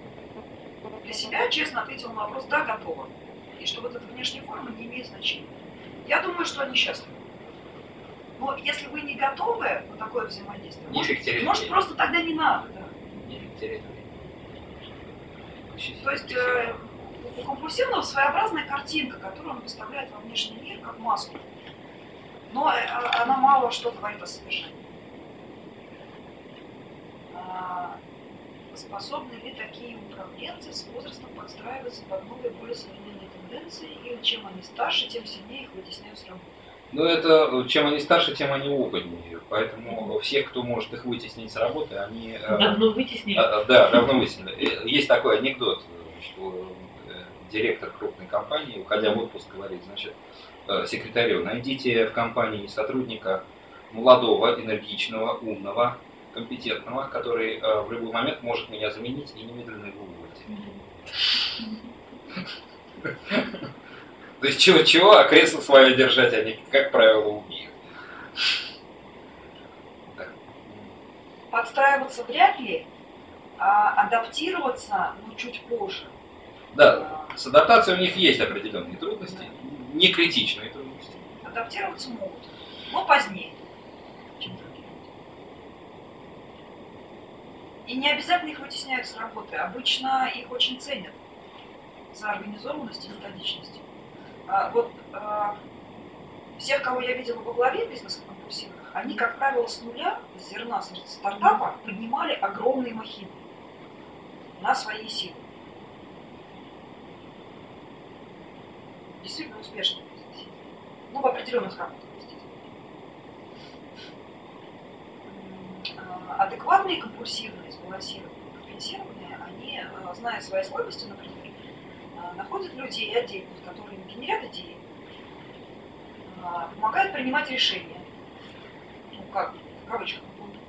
Для себя честно ответила на вопрос: да, готова. И что вот эта внешняя форма не имеет значения. Я думаю, что они счастливы. Но если вы не готовы на такое взаимодействие, Не может, терять может время. просто тогда не надо. Да. Не терять время. Ищите То есть себя. э, у компульсивного своеобразная картинка, которую он выставляет во внешний мир как маску. Но э, она мало что говорит о содержании. А, способны ли такие управленцы с возрастом подстраиваться под новые, более современные тенденции, или чем они старше, тем сильнее их вытесняют с работы? Ну, это чем они старше, тем они опытнее. Поэтому всех, кто может их вытеснить с работы, они... э, Давно вытеснили. а, Да, давно вытеснили. Э, Есть такой анекдот, что э, директор крупной компании, уходя в отпуск, говорит, значит, э, секретарю: найдите в компании сотрудника молодого, энергичного, умного, компетентного, который э, в любой момент может меня заменить и немедленно его уволить. То есть чего-чего, а кресло свое держать они, как правило, умеют. Да. Подстраиваться вряд ли, а адаптироваться, ну, чуть позже. Да, с адаптацией у них есть определенные трудности, не критичные трудности. Адаптироваться могут, но позднее, чем другие. И не обязательно их вытесняют с работы, обычно их очень ценят. за организованность и методичность. А, вот а, всех, кого я видела во главе бизнес-компульсивных, они, как правило, с нуля, с зерна стартапа, поднимали огромные махины на свои силы. Действительно успешные бизнес. Ну, в определенных рамках. Адекватные, компульсивные, сбалансированные, компенсированные, они, зная свои слабости, например, находят людей и отдельных, которые генерят идеи, помогают принимать решения. Ну, как, в кавычках.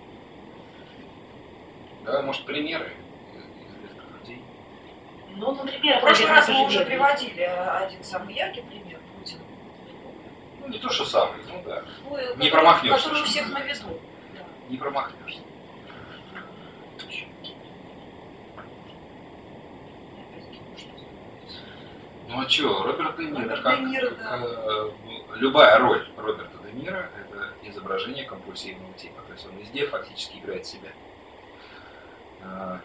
Да, может, примеры известных людей. Ну, например, В прошлый раз мы уже живем. приводили один самый яркий пример, Путин. Ну, не то, что самый, ну да. Ну, Не который- промахнешься. Который у всех на виду. Да. Не промахнешься. Ну а что, Роберт Де Ниро, Роберт как, Де Ниро, как, да. э, любая роль Роберта Де Ниро — это изображение компульсивного типа. То есть он везде фактически играет себя. А,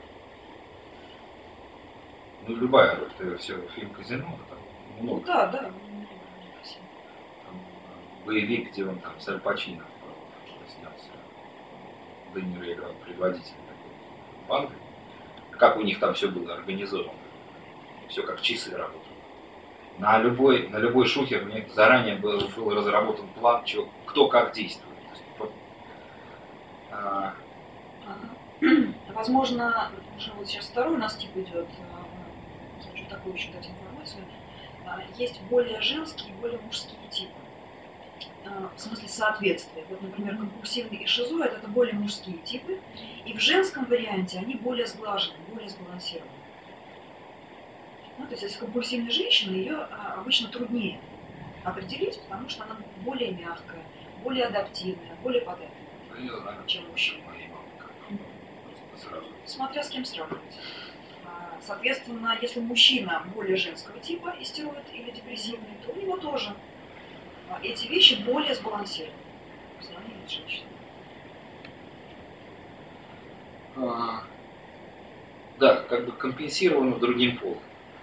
ну, любая роль. Ты все, фильм «Казино», там Ну много. да, да. Там, боевик, где он там с Аль Пачино снялся. Де Ниро играл предводителя такой банды. Как у них там все было организовано. Все как часы работают. На любой, на любой шухер у них заранее был, был разработан план, чё, кто как действует. То есть, вот, а, Ага. Возможно, уже вот сейчас второй у нас тип идет, а, хочу такую еще дать информацию. А, Есть более женские и более мужские типы. А, В смысле соответствия. Вот, например, компульсивный и шизоид — это более мужские типы. И в женском варианте они более сглажены, более сбалансированы. Ну, то есть, если компульсивная женщина, ее а, обычно труднее определить, потому что она более мягкая, более адаптивная, более податливая, ну, не знаю, чем мужчина. моей мамы как. Просто сразу. Смотря с кем сравнивать. А, Соответственно, если мужчина более женского типа, истероид или депрессивный, то у него тоже а, эти вещи более сбалансированы по сравнению с женщиной. А, да, как бы компенсировано другим полом.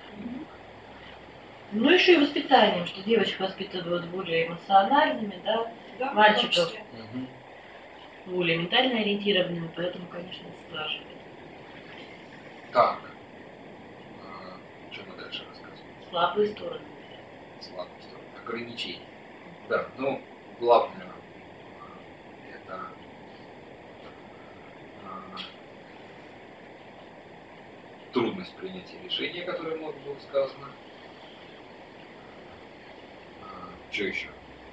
Ну, еще и воспитанием, что девочек воспитывают более эмоциональными, да, Да, Мальчиков. в том числе. более ментально ориентированными, поэтому, конечно, сглаживает. Так. А, что мы дальше рассказываем? Слабые стороны. Слабые стороны. Ограничения. Да, ну, главное а, это а, трудность принятия решения, которое много было сказано. Что еще?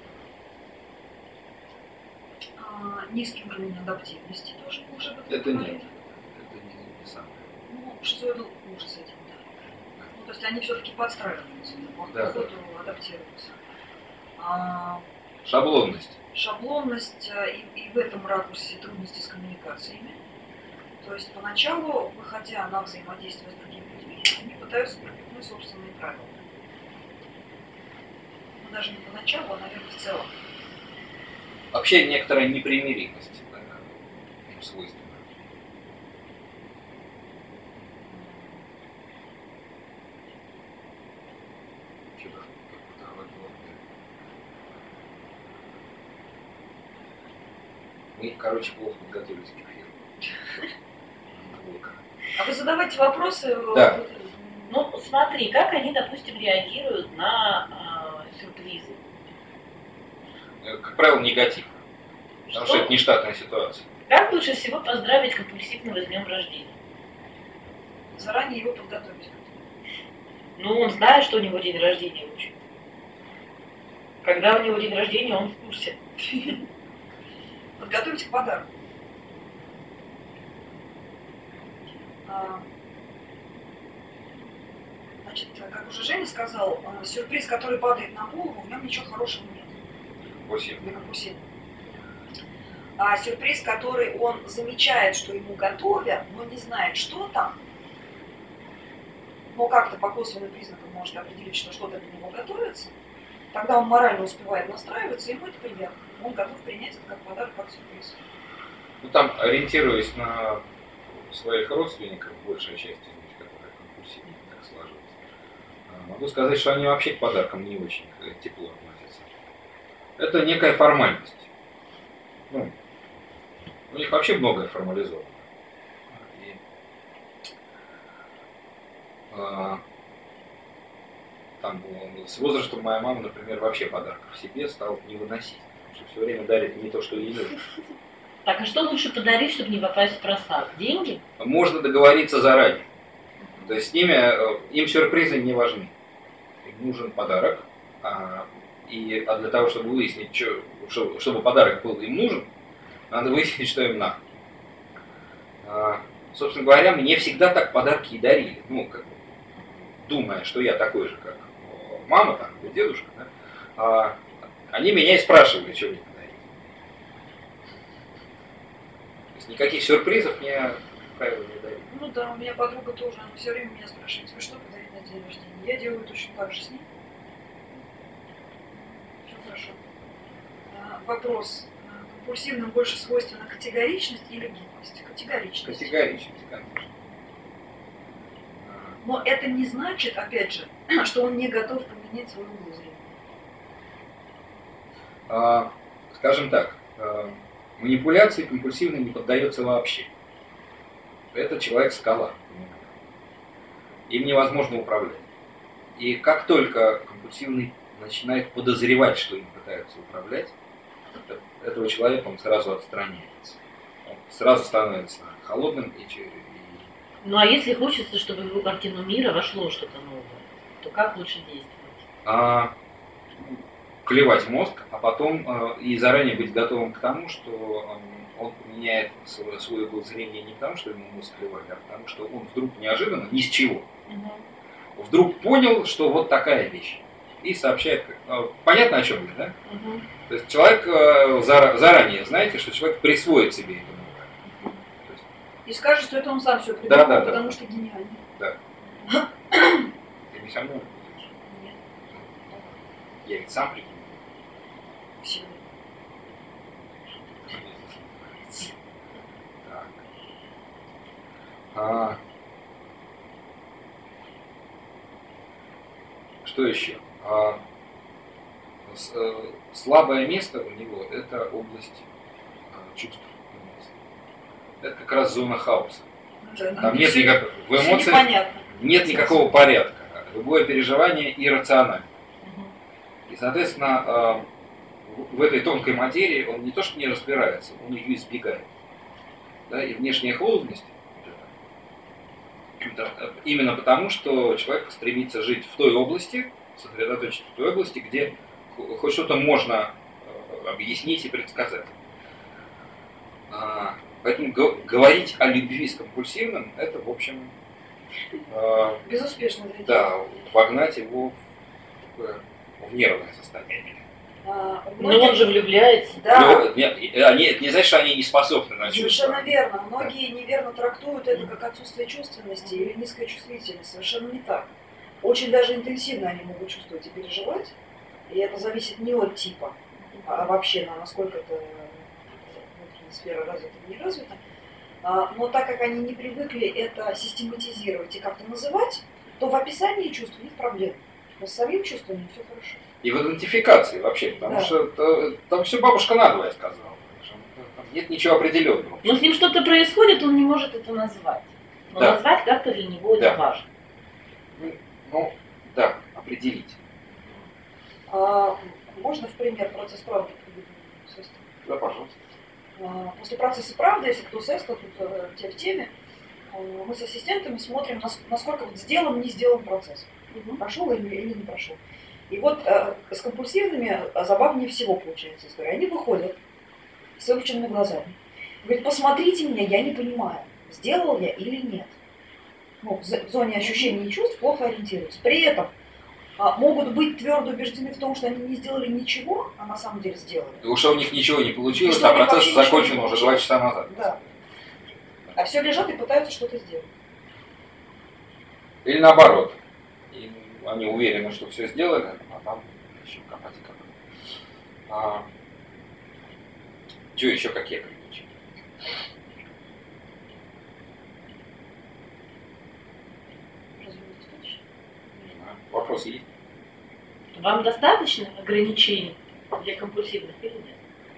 А, Низкий уровень адаптивности тоже мы уже об этом Это говорили. нет. Это не, не самое. Ну, шизоиды хуже с этим, да. Ну, то есть они все-таки подстраиваются, по Да, ходу адаптируются. А, Шаблонность. Шаблонность а, и, и в этом ракурсе трудности с коммуникациями. То есть поначалу, выходя на взаимодействие с другими людьми, они пытаются пропихнуть собственные правила. Ну, даже не поначалу, а, наверное, в целом. Вообще некоторая непримиримость да, им свойственна. Что-то как-то вроде. Мы, короче, плохо подготовились к эфиру. А вы задавайте вопросы. Да. Ну, смотри, как они, допустим, реагируют на э, сюрпризы. Как правило, негатив. Потому что, Что? это нештатная ситуация. Как лучше всего поздравить компульсивного с днем рождения? Заранее его подготовить. Ну, он знает, что у него день рождения, в общем. Когда у него день рождения, он в курсе. Подготовить к подарку. А, Значит, как уже Женя сказал, а, сюрприз, который падает на голову, в нем ничего хорошего нет Восемь. для компульсивного. А сюрприз, который он замечает, что ему готовят, но не знает, что там, но как-то по косвенным признакам может определить, что что-то для него готовится, тогда он морально успевает настраиваться, и ему это приятно. Он готов принять это как подарок, как сюрприз. Ну там, ориентируясь на своих родственников, большая часть из них, которые компульсивны, так сложилось, могу сказать, что они вообще к подаркам не очень тепло относятся. Это некая формальность. Ну, у них вообще многое формализовано. И, а, там, с возрастом моя мама, например, вообще подарков себе стала не выносить. Потому что все время дарит не то, что ей нужно. Так, а что лучше подарить, чтобы не попасть в просак? Деньги? Можно договориться заранее. То есть с ними, им сюрпризы не важны. Им нужен подарок. А, и, а для того, чтобы выяснить, что, чтобы подарок был им нужен, надо выяснить, что им надо. А, собственно говоря, мне всегда так подарки и дарили. Ну, как бы, думая, что я такой же, как мама, там, или дедушка. Да? А, они меня и спрашивали, что мне подарить. То есть никаких сюрпризов мне, как правило, не дарили. Ну да, у меня подруга тоже, она все время меня спрашивает, тебе что подарить на день рождения? Я делаю точно так же с ней. Все хорошо. А, вопрос. Компульсивным больше свойственна категоричность или гибкость? Категоричность. Категоричность, конечно. Но это не значит, опять же, что он не готов поменять свой угол зрения. А, скажем так, а, манипуляции компульсивной не поддается вообще. Это человек-скала. Им невозможно управлять. И как только компульсивный начинает подозревать, что им пытаются управлять, этого человека он сразу отстраняется. Он сразу становится холодным и... Ну а если хочется, чтобы в его картину мира вошло что-то новое, то как лучше действовать? А, клевать мозг, а потом а, и заранее быть готовым к тому, что а, он меняет свой, свой угол зрения не потому, что ему мозг клевали, а потому что он вдруг неожиданно, ни с чего, угу. вдруг понял, что вот такая вещь. И сообщает. Понятно, о чем я, да? Угу. То есть человек заранее, знаете, что человек присвоит себе это. Угу. Есть... И скажет, что это он сам все придумал, да, да, потому да. что гениальный. Да. Ты не со мной будешь? Нет. Я ведь сам придумал. Все. Так. А... Что еще? А, с, э, слабое место у него – это область э, чувств. Это как раз зона хаоса. Там нет никакого, в эмоциях нет никакого порядка. Любое переживание иррационально. И, соответственно, э, в, в этой тонкой материи он не то что не разбирается, он ее избегает. Да? И внешняя холодность именно потому, что человек стремится жить в той области, сосредоточиться в той области, где хоть что-то можно объяснить и предсказать. Поэтому говорить о любви с компульсивным, это, в общем... Безуспешно. Да, вогнать его в, такое, в нервное состояние. А, Но он же влюбляется. Да. Нет, они, не значит, что они не способны на чувства. Совершенно верно. Многие неверно трактуют это как отсутствие чувственности или низкая чувствительность. Совершенно не так. Очень даже интенсивно они могут чувствовать и переживать. И это зависит не от типа, а вообще на насколько это внутренняя сфера развита или не развита. Но так как они не привыкли это систематизировать и как-то называть, то в описании чувств у них проблемы. Но с самим чувством все хорошо. И в идентификации вообще, потому да. что это, там все бабушка надвое сказала. Там нет ничего определенного. Но с ним что-то происходит, он не может это назвать. Но да. назвать как-то для него да. это важно. Ну, да, определить. А, можно в пример процесс правды привести? Да, пожалуйста. А, после процесса правды, если кто сеста, тут э, те в теме, э, мы с ассистентами смотрим, насколько вот сделан, не сделан процесс. Угу. Прошел или, или не прошел. И вот э, с компульсивными забавнее всего получается история. Они выходят с выпученными глазами. Говорят, посмотрите меня, я не понимаю, сделал я или нет. Ну, в зоне ощущений и чувств плохо ориентируются. При этом а, могут быть твердо убеждены в том, что они не сделали ничего, а на самом деле сделали. И уж у них ничего не получилось, а процесс закончен уже два часа назад. Да. А все лежат и пытаются что-то сделать. Или наоборот. И они уверены, что все сделали, а там еще копать и копать. А, что еще какие ограничения? Разве не достаточно? Не знаю. Вопрос Вопросы есть? Вам достаточно ограничений для компульсивных или нет?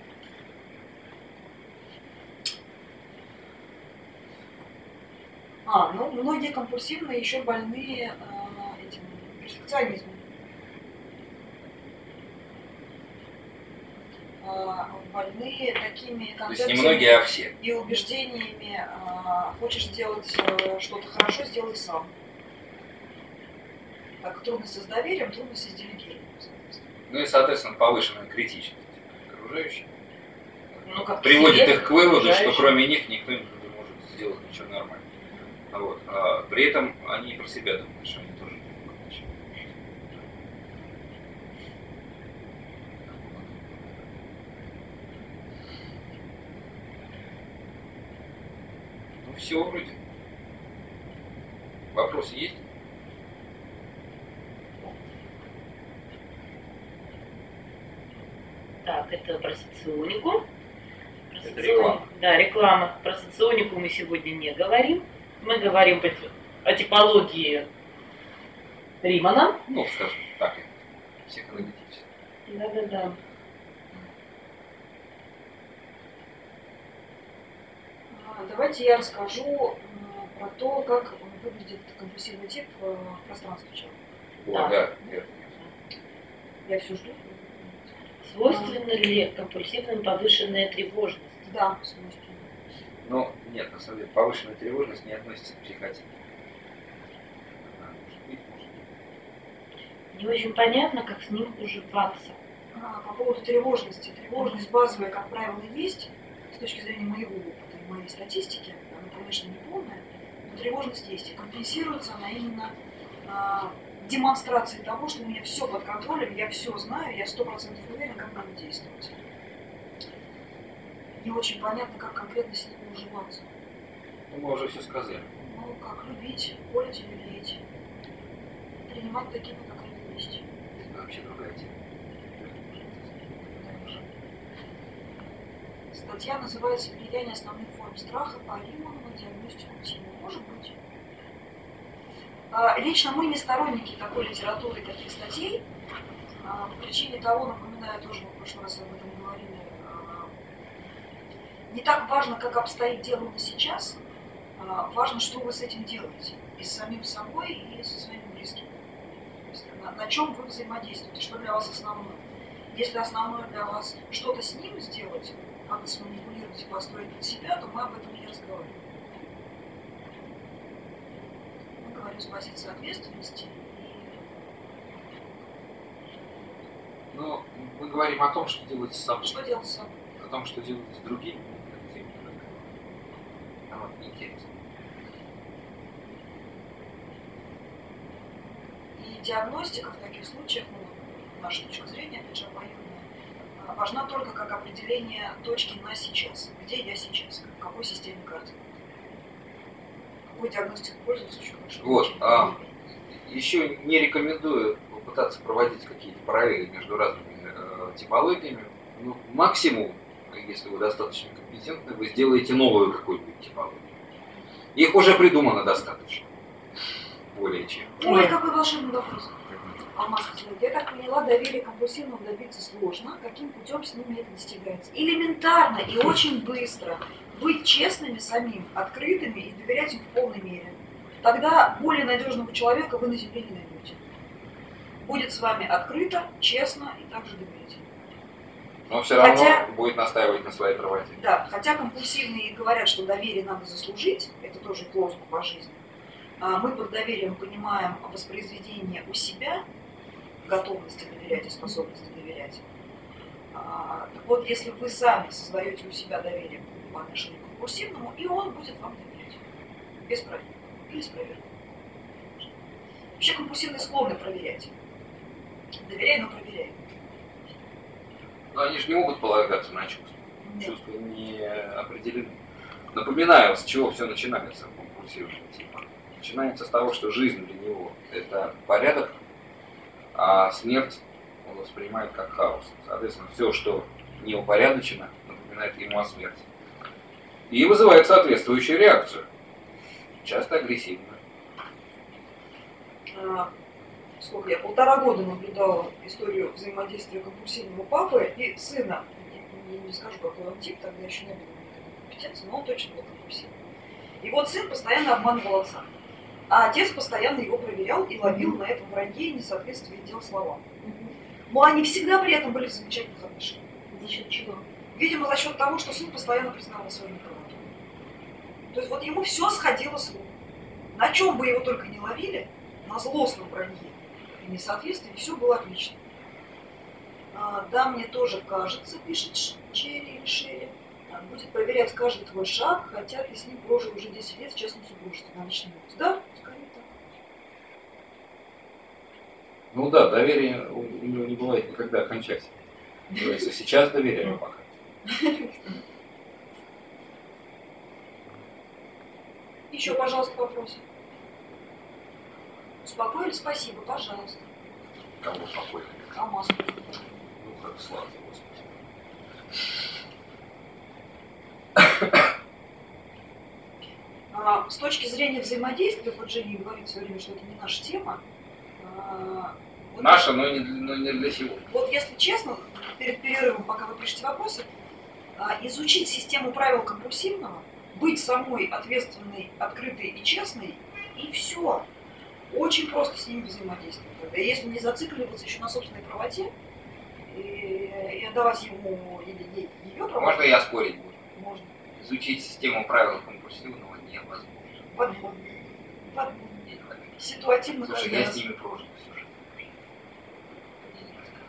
А, ну, многие компульсивные еще больны э, этим перфекционизмом. Э, больны такими То есть не концепциями многие, а все. и убеждениями. Э, хочешь сделать э, что-то хорошо, сделай сам. Так, трудности с доверием, трудности с делегированием. Ну и, соответственно, повышенная критичность к окружающим. Ну, как Приводит себе, их к выводу, что окружающим. кроме них никто не может сделать ничего нормально. Вот. А при этом они про себя думают, что они тоже не могут ничего. Ну все вроде. Вопросы есть? Так, это про соционику. Про Это соционику. реклама. Да, реклама. Про соционику мы сегодня не говорим. Мы говорим о типологии Римана. Ну, скажем так, психоаналитически. Да-да-да. А, Давайте я расскажу м, про то, как выглядит компульсивный тип э, в пространстве человека. О, Да. да, верно. Я все жду. Свойственна ли компульсивным повышенная тревожность? Да, свойственно. Но нет, на самом деле, повышенная тревожность не относится к психоте. Она может быть, может быть. Не очень понятно, как с ним уживаться. А, по поводу тревожности. Тревожность базовая, как правило, есть. С точки зрения моего опыта и моей статистики, она, конечно, не полная, но тревожность есть. И компенсируется она именно а, демонстрацией того, что у меня все под контролем, я все знаю, я сто процентов уверен, как надо действовать. Не очень понятно, как конкретно с ним уживаться. Ну, мы уже все сказали. Ну, как любить, полить или леять. Принимать такими, как они есть. Это вообще другая тема. Статья называется «Влияние основных форм страха по Риману на диагностику типа». Может быть. А, Лично мы не сторонники такой литературы и таких статей. А, По причине того, напоминаю, тоже мы в прошлый раз об этом говорили, а, не так важно, как обстоит дело на сейчас, а, важно, что вы с этим делаете. И с самим собой, и со своими близкими. То есть на, на чем вы взаимодействуете, что для вас основное. Если основное для вас что-то с ним сделать, как-то сманипулировать и построить под себя, то мы об этом не разговариваем. Мы говорим с позиции ответственности. Но мы говорим о том, что делать с собой. Что делать с собой? О том, что делать с другими. Нам это неинтересно. И диагностика в таких случаях, ну, наша точка зрения, опять же, обоюдная, важна только как определение точки на сейчас. Где я сейчас? В какой системе координат? Какой диагностикой пользоваться очень хорошо. Вот, а, еще не рекомендую попытаться проводить какие-то параллели между разными э, типологиями. Ну, максимум, если вы достаточно компетентны, вы сделаете новую какую-нибудь типологию. Их уже придумано достаточно. Более чем. Ой, какой волшебный вопрос. Алмаз, я так поняла, доверие компульсивного добиться сложно. Каким путем с ними это достигается? Элементарно и очень быстро. Быть честными самим, открытыми и доверять им в полной мере. Тогда более надежного человека вы на земле не найдете. Будет с вами открыто, честно и также доверительно. Но все равно Хотя- будет настаивать на своей правоте. Да, хотя компульсивные говорят, что доверие надо заслужить, это тоже лозунг по жизни. А мы под доверием понимаем воспроизведение у себя готовности доверять и способности доверять. А, так вот, если вы сами создаете у себя доверие по отношению к компульсивному, и он будет вам доверять. Без проверки. Или с проверкой. Вообще компульсивные склонны проверять. Доверяй, но проверяй. Но они же не могут полагаться на чувства. Нет. Чувства не определены. Напоминаю, с чего все начинается в компульсивном типа. Начинается с того, что жизнь для него – это порядок, а смерть он воспринимает как хаос. Соответственно, все, что не упорядочено, напоминает ему о смерти. И вызывает соответствующую реакцию. Часто агрессивную. А, сколько я, полтора года наблюдала историю взаимодействия компульсивного папы и сына. Не, не, не скажу, какой он тип, тогда еще не было никакой компетенции, но он точно был компульсивный. И вот сын постоянно обманывал отца. А отец постоянно его проверял и ловил на этом вранье и несоответствии дел словам. Но они всегда при этом были в замечательных отношениях. За счет чего? Видимо, за счет того, что сын постоянно признавал свою неправоту. То есть вот ему все сходило с рук. На чем бы его только не ловили, на злостном вранье и несоответствии, все было отлично. А, да, мне тоже кажется, пишет Черри или Шерри, будет проверять каждый твой шаг, хотя ты с ним прожил уже десять лет в частном супружестве на личном опыте. Да, скорее так. Ну да, доверие у у него не бывает никогда окончательно. То есть сейчас доверяю пока. Еще, пожалуйста, вопросы. Успокоили? Спасибо, пожалуйста. Кого успокоили? А массу? Ну как слава, Господи. А, с точки зрения взаимодействия, вот Женя говорит все время, что это не наша тема. А, вот Наша, но не, но не для сего. Вот если честно, перед перерывом, пока вы пишете вопросы, а, изучить систему правил компульсивного, быть самой ответственной, открытой и честной, и все. Очень просто с ними взаимодействовать. И если не зацикливаться еще на собственной правоте, и, и отдавать ему или ей ее правоту, Можно я спорить буду? можно. Изучить систему правил компульсивного невозможно. Возможно. Возможно. Я не хочу. Ситуативно Слушай, каждый я раз. с ними прожил всю жизнь. Мне не рассказывай.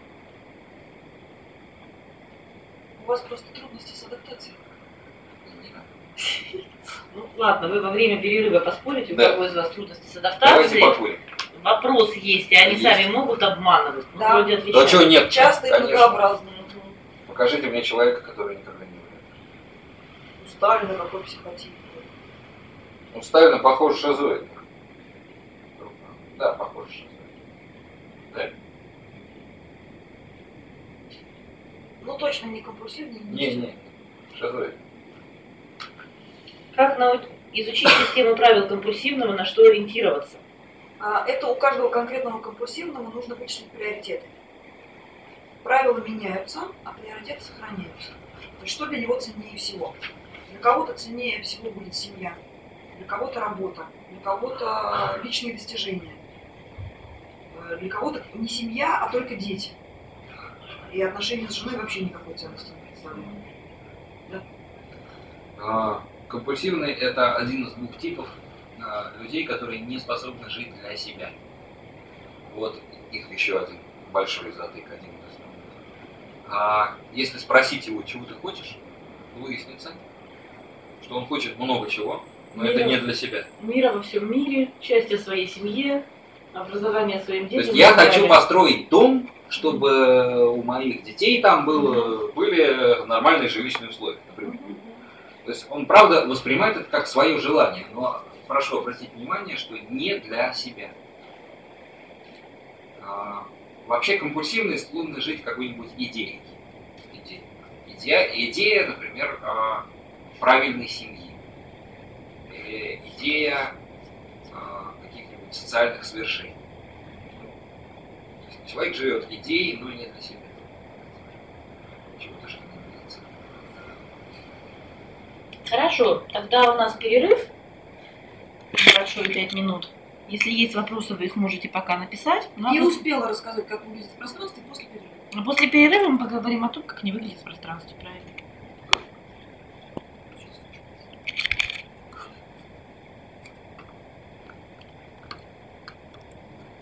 У вас просто трудности с адаптацией. Не надо. Ну ладно, вы во время перерыва поспорите, у Да. кого из вас трудности с Давайте адаптацией. покурим. Вопрос есть, и они Есть. сами могут обманывать. Ну, Да. вроде Да отвечают. чего нет? Часто и Конечно. многообразно. Покажите мне человека, который никогда не врет. У Сталина какой психотип. Ну, Сталина похож шизоид. Да, похож шизоид. Да. Ну точно не компульсивный. Не, не, шизоид. Как нау- изучить систему правил компульсивного, на что ориентироваться? А, Это у каждого конкретного компульсивного нужно вычислить приоритеты. Правила меняются, а приоритеты сохраняются. То есть что для него ценнее всего? Для кого-то ценнее всего будет семья, для кого-то работа, для кого-то личные достижения, э, для кого-то не семья, а только дети. И отношения с женой вообще никакой ценности не представляют. А, Компульсивный – это один из двух типов а, людей, которые не способны жить для себя. Вот их еще один большой затык, один из основных. А если спросить его, чего ты хочешь, выяснится, что он хочет много чего, но это не для себя. Мира во всем мире, счастье своей семье, образование своим То детям. есть я и так хочу далее. построить дом, чтобы у моих детей там было, были нормальные жилищные условия, например. То есть он, правда, воспринимает это как свое желание, но прошу обратить внимание, что не для себя. А, вообще компульсивные склонны жить какой-нибудь идеей. Иде- Идея, идея, например, а, правильной семьи. Или идея а, каких-нибудь социальных свершений. То есть человек живет идеей, но не для себя. Чего-то, что не нравится. Хорошо, тогда у нас перерыв. Небольшой, пять минут. Если есть вопросы, вы их можете пока написать. Ну, а Не после- успела рассказать, как выглядит пространство после перерыва. а после перерыва мы поговорим о том, как не выглядит в пространстве, правильно?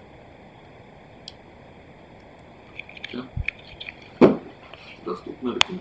Доступно ли